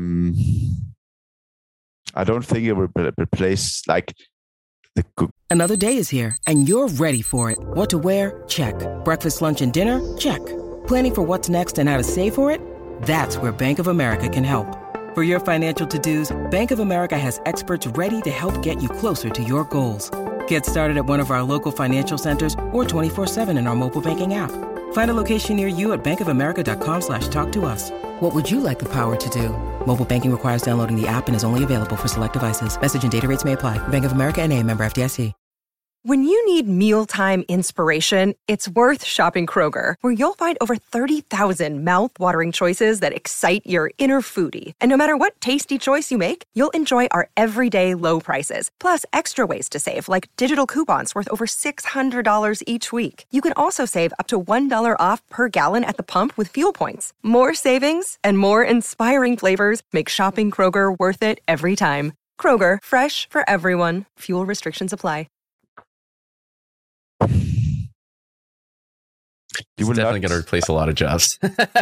[SPEAKER 5] don't think it will replace
[SPEAKER 9] Another day is here, and you're ready for it. What to wear? Check. Breakfast, lunch, and dinner? Check. Planning for what's next and how to save for it? That's where Bank of America can help. For your financial to-dos, Bank of America has experts ready to help get you closer to your goals. Get started at one of our local financial centers or 24/7 in our mobile banking app. Find a location near you at bankofamerica.com/talktous. What would you like the power to do? Mobile banking requires downloading the app and is only available for select devices. Message and data rates may apply. Bank of America N.A., member FDIC.
[SPEAKER 10] When you need mealtime inspiration, it's worth shopping Kroger, where you'll find over 30,000 mouth-watering choices that excite your inner foodie. And no matter what tasty choice you make, you'll enjoy our everyday low prices, plus extra ways to save, like digital coupons worth over $600 each week. You can also save up to $1 off per gallon at the pump with fuel points. More savings and more inspiring flavors make shopping Kroger worth it every time. Kroger, fresh for everyone. Fuel restrictions apply.
[SPEAKER 4] It's definitely going to replace a lot of jobs.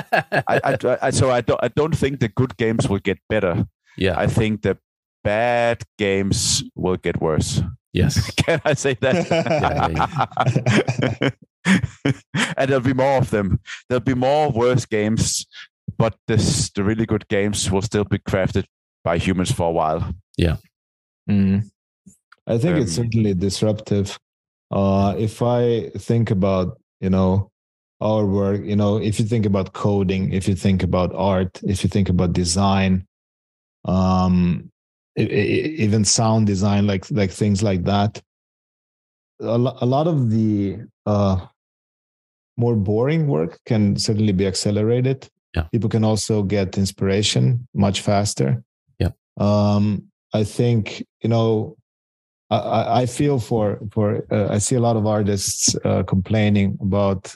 [SPEAKER 5] I don't think the good games will get better.
[SPEAKER 4] Yeah,
[SPEAKER 5] I think the bad games will get worse.
[SPEAKER 4] Yes.
[SPEAKER 5] Can I say that? And there'll be more of them. There'll be more worse games, but the really good games will still be crafted by humans for a while.
[SPEAKER 4] Yeah.
[SPEAKER 6] I think it's certainly disruptive. If I think about, our work, if you think about coding, if you think about art, if you think about design, even sound design, like things like that, a lot of the more boring work can certainly be accelerated.
[SPEAKER 4] Yeah.
[SPEAKER 6] People can also get inspiration much faster.
[SPEAKER 4] Yeah.
[SPEAKER 6] I think, I feel for I see a lot of artists complaining about,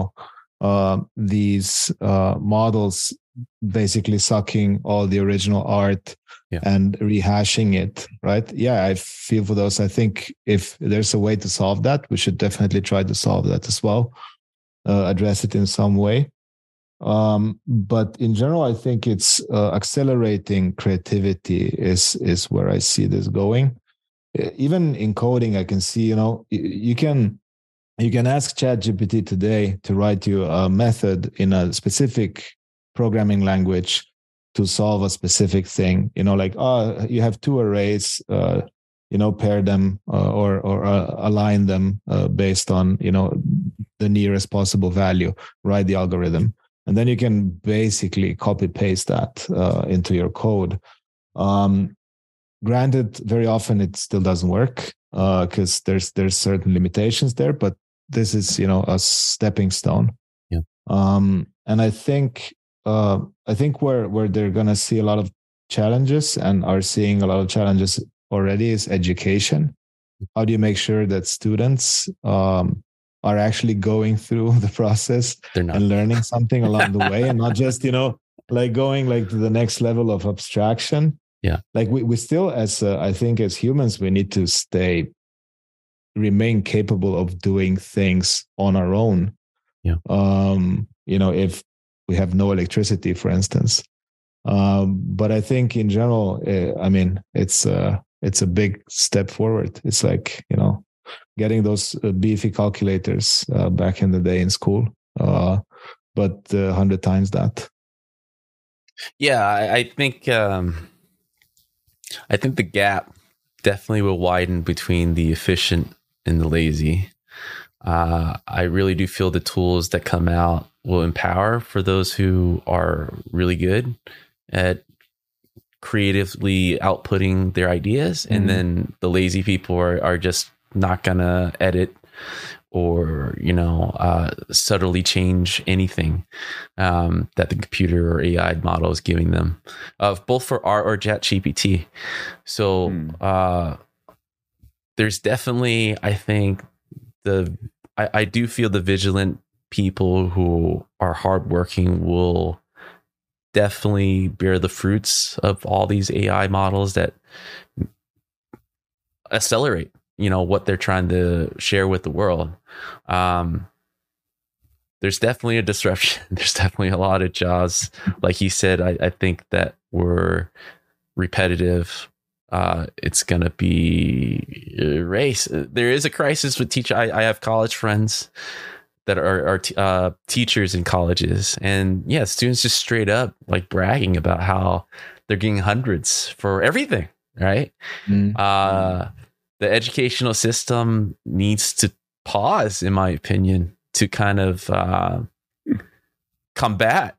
[SPEAKER 6] these models basically sucking all the original art and rehashing it, right? Yeah, I feel for those. I think if there's a way to solve that, we should definitely try to solve that as well, address it in some way. But in general, I think it's accelerating creativity is where I see this going. Even in coding, I can see, you can ask ChatGPT today to write you a method in a specific programming language to solve a specific thing. You have two arrays, pair them or align them based on, the nearest possible value, write the algorithm. And then you can basically copy paste that into your code. Granted, very often it still doesn't work because there's certain limitations there, but this is, a stepping stone.
[SPEAKER 4] Yeah.
[SPEAKER 6] And I think where they're going to see a lot of challenges and are seeing a lot of challenges already is education. How do you make sure that students are actually going through the process and learning something along the way, and not just, going to the next level of abstraction?
[SPEAKER 4] Yeah.
[SPEAKER 6] We still, I think as humans, we need to remain capable of doing things on our own.
[SPEAKER 4] Yeah.
[SPEAKER 6] If we have no electricity, for instance. But I think in general, it's a big step forward. It's like, getting those beefy calculators back in the day in school, but 100 times that.
[SPEAKER 4] Yeah, I think the gap definitely will widen between the efficient and the lazy. I really do feel the tools that come out will empower for those who are really good at creatively outputting their ideas. Mm-hmm. And then the lazy people are just not going to edit or, subtly change anything that the computer or AI model is giving them, both for art or ChatGPT. So there's definitely, I think, I do feel the vigilant people who are hardworking will definitely bear the fruits of all these AI models that accelerate, what they're trying to share with the world. There's definitely a disruption. There's definitely a lot of jobs. Like you said, I think that were repetitive. It's going to be a race. There is a crisis with teachers. I have college friends that are teachers in colleges, and students just straight up like bragging about how they're getting hundreds for everything. Right. The educational system needs to pause, in my opinion, to kind of combat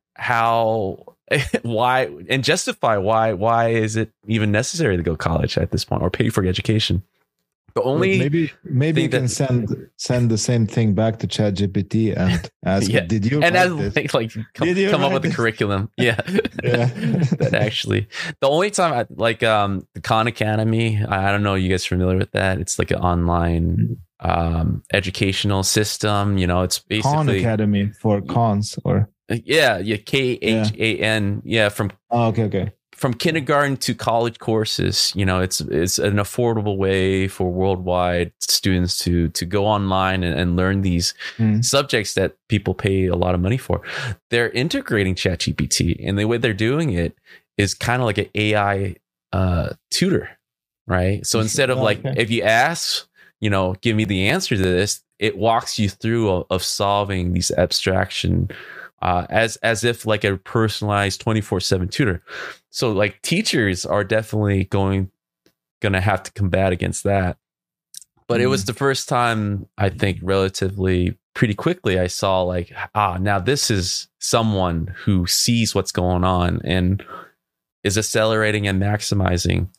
[SPEAKER 4] why and justify why is it even necessary to go to college at this point or pay for education. The only
[SPEAKER 6] maybe you can send the same thing back to ChatGPT and ask, did you
[SPEAKER 4] come up with a curriculum? Yeah. That actually, the only time the Khan Academy, I don't know, you guys familiar with that? It's like an online educational system. It's basically
[SPEAKER 6] Khan Academy for cons or
[SPEAKER 4] KHAN. From
[SPEAKER 6] okay.
[SPEAKER 4] from kindergarten to college courses, it's an affordable way for worldwide students to go online and learn these subjects that people pay a lot of money for. They're integrating ChatGPT, and the way they're doing it is kind of like an AI tutor, right? So instead of if you ask, give me the answer to this, it walks you through of solving these abstraction as if like a personalized 24/7 tutor. So like teachers are definitely going to have to combat against that. But it was the first time, I think, relatively pretty quickly, I saw like, now this is someone who sees what's going on and is accelerating and maximizing,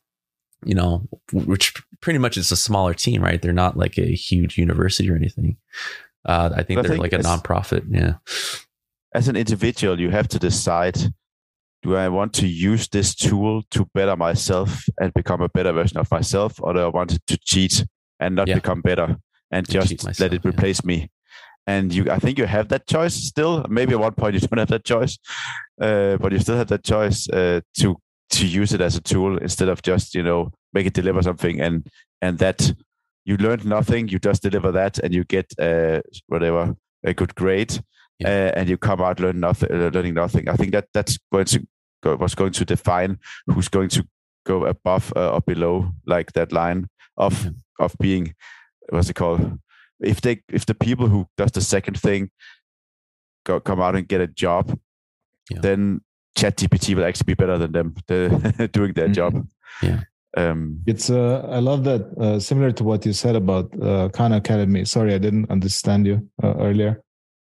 [SPEAKER 4] which pretty much is a smaller team, right? They're not like a huge university or anything. I think they're like a nonprofit. Yeah.
[SPEAKER 5] As an individual, you have to decide, do I want to use this tool to better myself and become a better version of myself, or do I want to cheat and not become better and just let it replace me? And I think you have that choice still. Maybe at one point you don't have that choice, but you still have that choice to use it as a tool instead of just, make it deliver something and that you learned nothing, you just deliver that and you get a good grade. And you come out learning nothing. I think that's what's going to define who's going to go above or below like that line of being, what's it called? If the people who does the second thing come out and get a job, then ChatGPT will actually be better than them doing their job.
[SPEAKER 4] Yeah.
[SPEAKER 6] It's I love that. Similar to what you said about Khan Academy. Sorry, I didn't understand you earlier.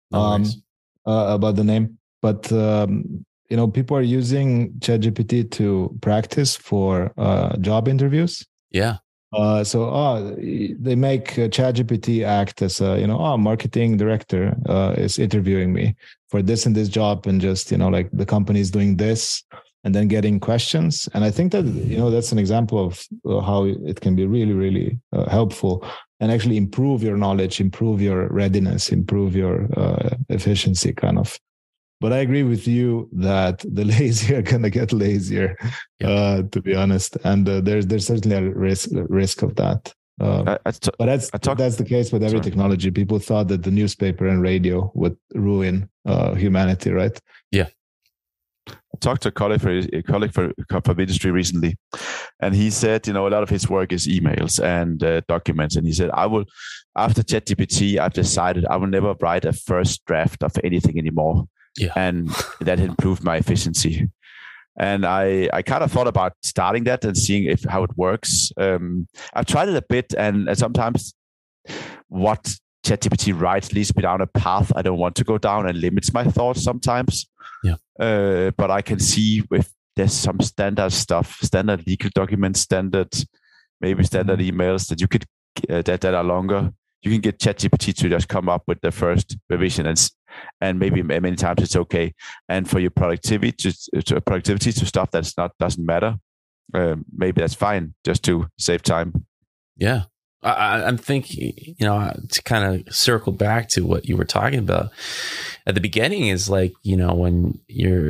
[SPEAKER 6] About the name, but people are using ChatGPT to practice for job interviews.
[SPEAKER 4] Yeah.
[SPEAKER 6] So they make ChatGPT act as a marketing director is interviewing me for this and this job, and just like the company is doing this, and then getting questions. And I think that that's an example of how it can be really, really helpful. And actually improve your knowledge, improve your readiness, improve your efficiency, kind of. But I agree with you that the lazy are going to get lazier, to be honest. And there's certainly a risk of that. But that's the case with every technology. People thought that the newspaper and radio would ruin humanity, right?
[SPEAKER 5] Yeah. I talked to a colleague from industry recently, and he said, a lot of his work is emails and documents. And he said, after ChatGPT, I've decided I will never write a first draft of anything anymore.
[SPEAKER 4] Yeah.
[SPEAKER 5] And that improved my efficiency. And I kind of thought about starting that and seeing how it works. I've tried it a bit, and sometimes what ChatGPT writes leads me down a path I don't want to go down and limits my thoughts sometimes.
[SPEAKER 4] Yeah.
[SPEAKER 5] But I can see if there's some standard stuff, standard legal documents, standard emails that you could that are longer. You can get ChatGPT to just come up with the first revision, and maybe many times it's okay. And for your productivity to stuff doesn't matter, maybe that's fine, just to save time.
[SPEAKER 4] Yeah. I'm thinking, to kind of circle back to what you were talking about at the beginning is like, when you're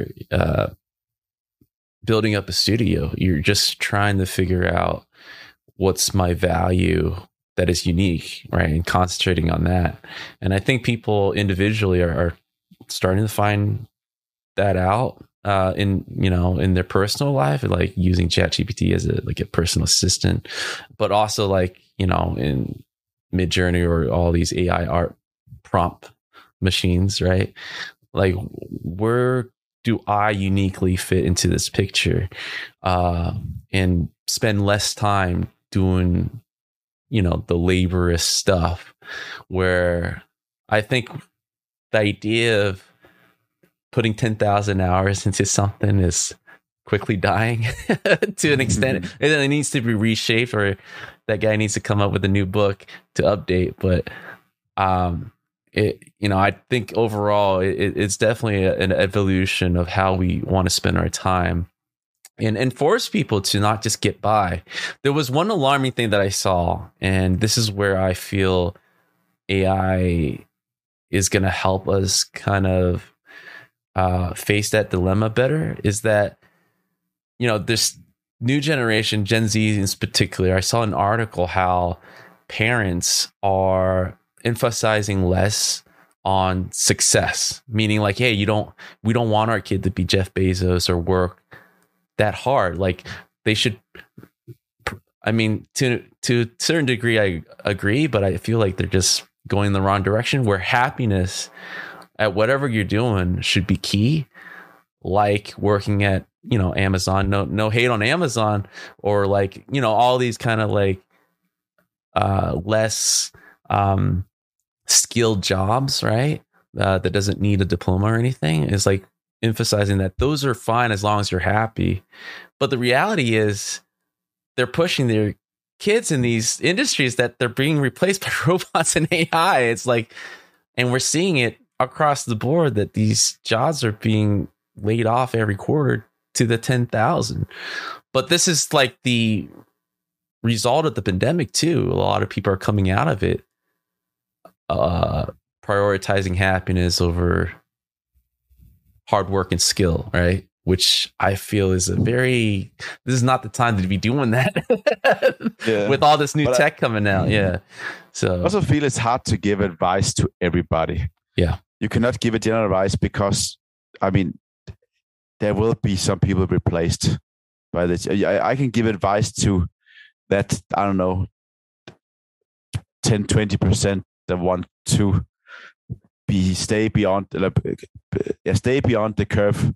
[SPEAKER 4] building up a studio, you're just trying to figure out what's my value that is unique, right? And concentrating on that. And I think people individually are starting to find that out in their personal life, like using ChatGPT as a personal assistant, but also like, in Midjourney or all these AI art prompt machines, right? Like, where do I uniquely fit into this picture, and spend less time doing, the laborious stuff, where I think the idea of putting 10,000 hours into something is quickly dying to an extent. It needs to be reshaped, or that guy needs to come up with a new book to update. But I think overall it's definitely an evolution of how we want to spend our time, and force people to not just get by. There was one alarming thing that I saw, and this is where I feel AI is going to help us kind of face that dilemma better, is that this new generation, Gen Z in particular, I saw an article how parents are emphasizing less on success, meaning like, hey, we don't want our kid to be Jeff Bezos or work that hard. Like they should, I mean, to a certain degree, I agree, but I feel like they're just going in the wrong direction, where happiness at whatever you're doing should be key. Like working at, Amazon, no hate on Amazon, or like, all these kind of like less skilled jobs, right? That doesn't need a diploma or anything, is like emphasizing that those are fine as long as you're happy. But the reality is they're pushing their kids in these industries that they're being replaced by robots and AI. It's like, and we're seeing it across the board that these jobs are being laid off every quarter to the 10,000. But this is like the result of the pandemic too. A lot of people are coming out of it prioritizing happiness over hard work and skill, right? Which I feel is this is not the time to be doing that with all this new tech coming out. Yeah. So I
[SPEAKER 5] also feel it's hard to give advice to everybody.
[SPEAKER 4] Yeah.
[SPEAKER 5] You cannot give a general advice because, I mean, there will be some people replaced by this. I can give advice to that, I don't know, 10-20% that want to stay beyond the curve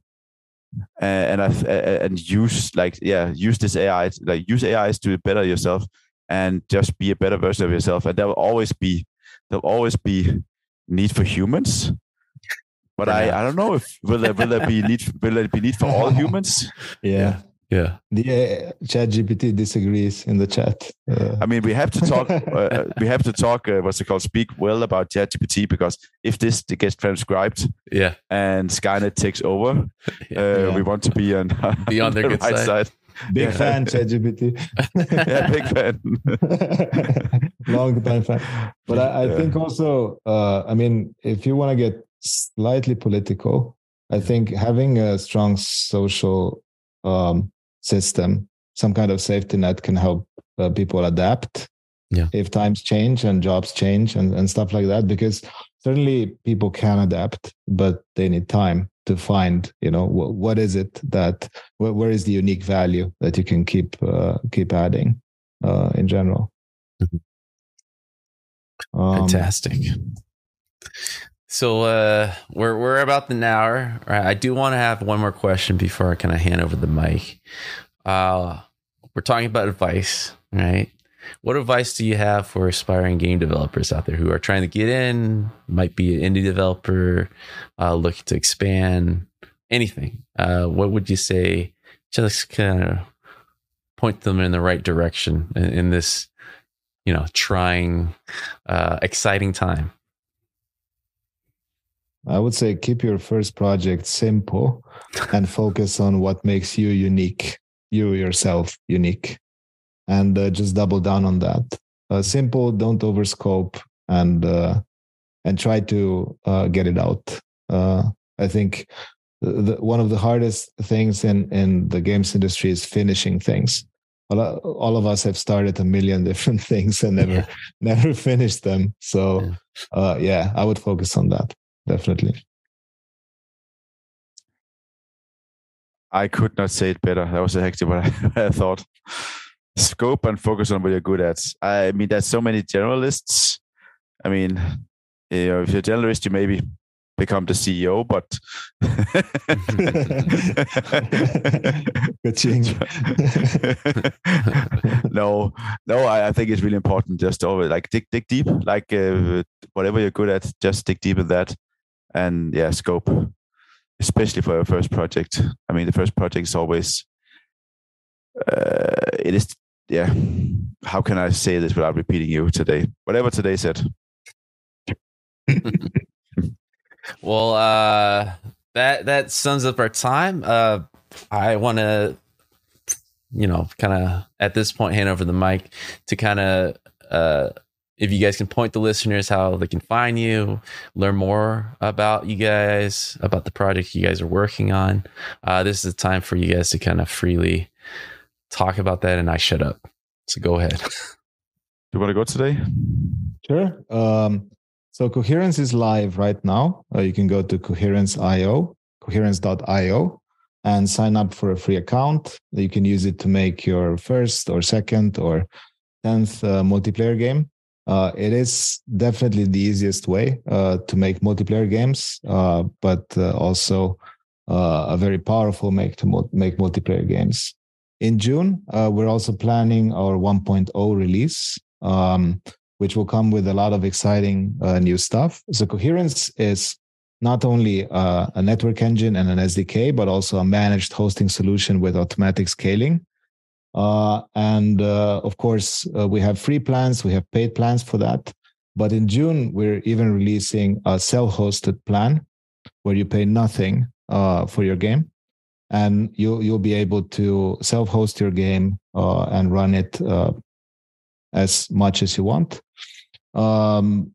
[SPEAKER 5] and use this AI, like use AIs to better yourself and just be a better version of yourself. And there'll always be need for humans. But I don't know if will there be need for all humans?
[SPEAKER 6] Yeah.
[SPEAKER 4] Yeah.
[SPEAKER 6] The ChatGPT disagrees in the chat.
[SPEAKER 5] I mean, we have to talk. What's it called? Speak well about ChatGPT, because if this gets transcribed, and Skynet takes over, we want to be on
[SPEAKER 4] their good
[SPEAKER 5] right side.
[SPEAKER 6] Big fan, ChatGPT.
[SPEAKER 5] Yeah, big fan.
[SPEAKER 6] Long time fan. But I think also, I mean, if you want to get slightly political, I think having a strong social system, some kind of safety net, can help people adapt if times change and jobs change and stuff like that. Because certainly people can adapt, but they need time to find, what is it where is the unique value that you can keep adding in general.
[SPEAKER 4] Fantastic. So we're about an hour. Right? I do want to have one more question before I kind of hand over the mic. We're talking about advice, right? What advice do you have for aspiring game developers out there who are trying to get in, might be an indie developer, looking to expand, anything? What would you say? Just kind of point them in the right direction in this, trying, exciting time.
[SPEAKER 6] I would say keep your first project simple and focus on what makes you unique, you yourself unique, and just double down on that. Simple, don't overscope, and try to get it out. I think one of the hardest things in the games industry is finishing things. All of us have started a million different things and never finished them. So I would focus on that. Definitely.
[SPEAKER 5] I could not say it better. That was actually what I thought. Scope and focus on what you're good at. I mean, there's so many generalists. I mean, if you're a generalist, you maybe become the CEO, but no, I think it's really important just to always dig deep, whatever you're good at, just dig deep in that. And scope, especially for your first project. I mean, the first project is always, it is, how can I say this without repeating you today? Whatever today said.
[SPEAKER 4] Well, that sums up our time. I want to, kind of at this point hand over the mic to kind of if you guys can point the listeners how they can find you, learn more about you guys, about the project you guys are working on. This is the time for you guys to kind of freely talk about that, and I shut up. So go ahead.
[SPEAKER 5] You want to go today?
[SPEAKER 6] Sure. So Coherence is live right now. You can go to coherence.io, and sign up for a free account. You can use it to make your first or second or 10th multiplayer game. It is definitely the easiest way to make multiplayer games, but also a very powerful make multiplayer games. In June, we're also planning our 1.0 release, which will come with a lot of exciting new stuff. So Coherence is not only a network engine and an SDK, but also a managed hosting solution with automatic scaling. Of course, we have free plans, we have paid plans for that. But in June, we're even releasing a self-hosted plan where you pay nothing for your game. And you'll be able to self-host your game and run it as much as you want. One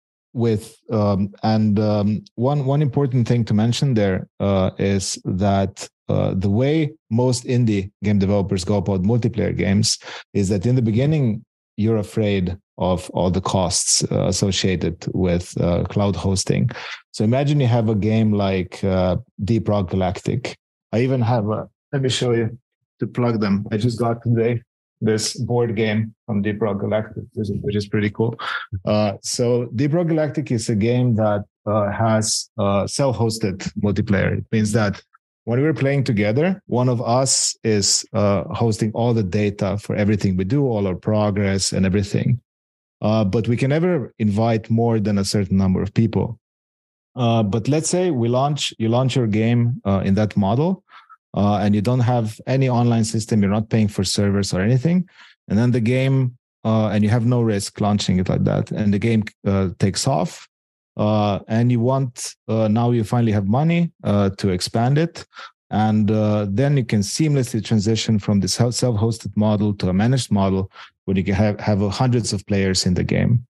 [SPEAKER 6] important thing to mention there is that the way most indie game developers go about multiplayer games is that in the beginning, you're afraid of all the costs associated with cloud hosting. So imagine you have a game like Deep Rock Galactic. I even have let me show you to plug them. I just got today this board game from Deep Rock Galactic, which is pretty cool. So Deep Rock Galactic is a game that has self-hosted multiplayer. It means that when we're playing together, one of us is hosting all the data for everything we do, all our progress and everything. But we can never invite more than a certain number of people. But let's say you launch your game in that model, and you don't have any online system, you're not paying for servers or anything, and then the game, and you have no risk launching it like that, and the game takes off, and you want, now you finally have money to expand it, and then you can seamlessly transition from the self-hosted model to a managed model where you can have hundreds of players in the game.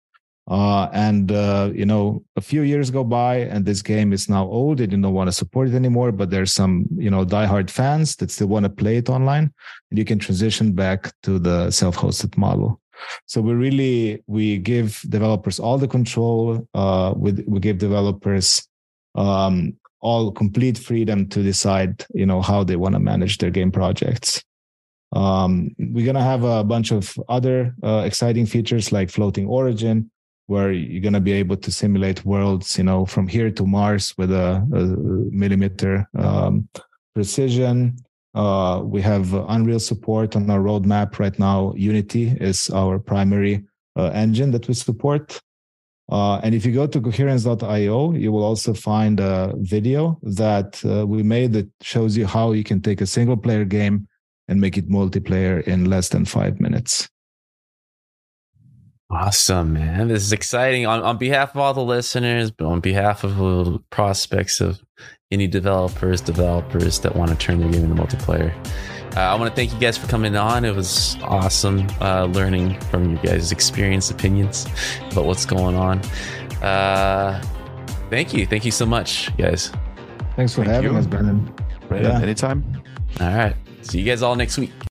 [SPEAKER 6] A few years go by and this game is now old. They don't want to support it anymore, but there's some, diehard fans that still want to play it online, and you can transition back to the self-hosted model. So we give developers all the control. We give developers all complete freedom to decide, how they want to manage their game projects. We're going to have a bunch of other exciting features like floating origin, where you're going to be able to simulate worlds, from here to Mars with a millimeter precision. We have Unreal support on our roadmap right now. Unity is our primary engine that we support. And if you go to coherence.io, you will also find a video that we made that shows you how you can take a single player game and make it multiplayer in less than 5 minutes.
[SPEAKER 4] Awesome, man. This is exciting. On behalf of all the listeners, but on behalf of the prospects of any developers that want to turn their game into multiplayer, I want to thank you guys for coming on. It was awesome learning from you guys' experience, opinions about what's going on. Thank you. Thank you so much, guys.
[SPEAKER 6] Thanks for having us, Brendan.
[SPEAKER 5] Anytime.
[SPEAKER 4] All right. See you guys all next week.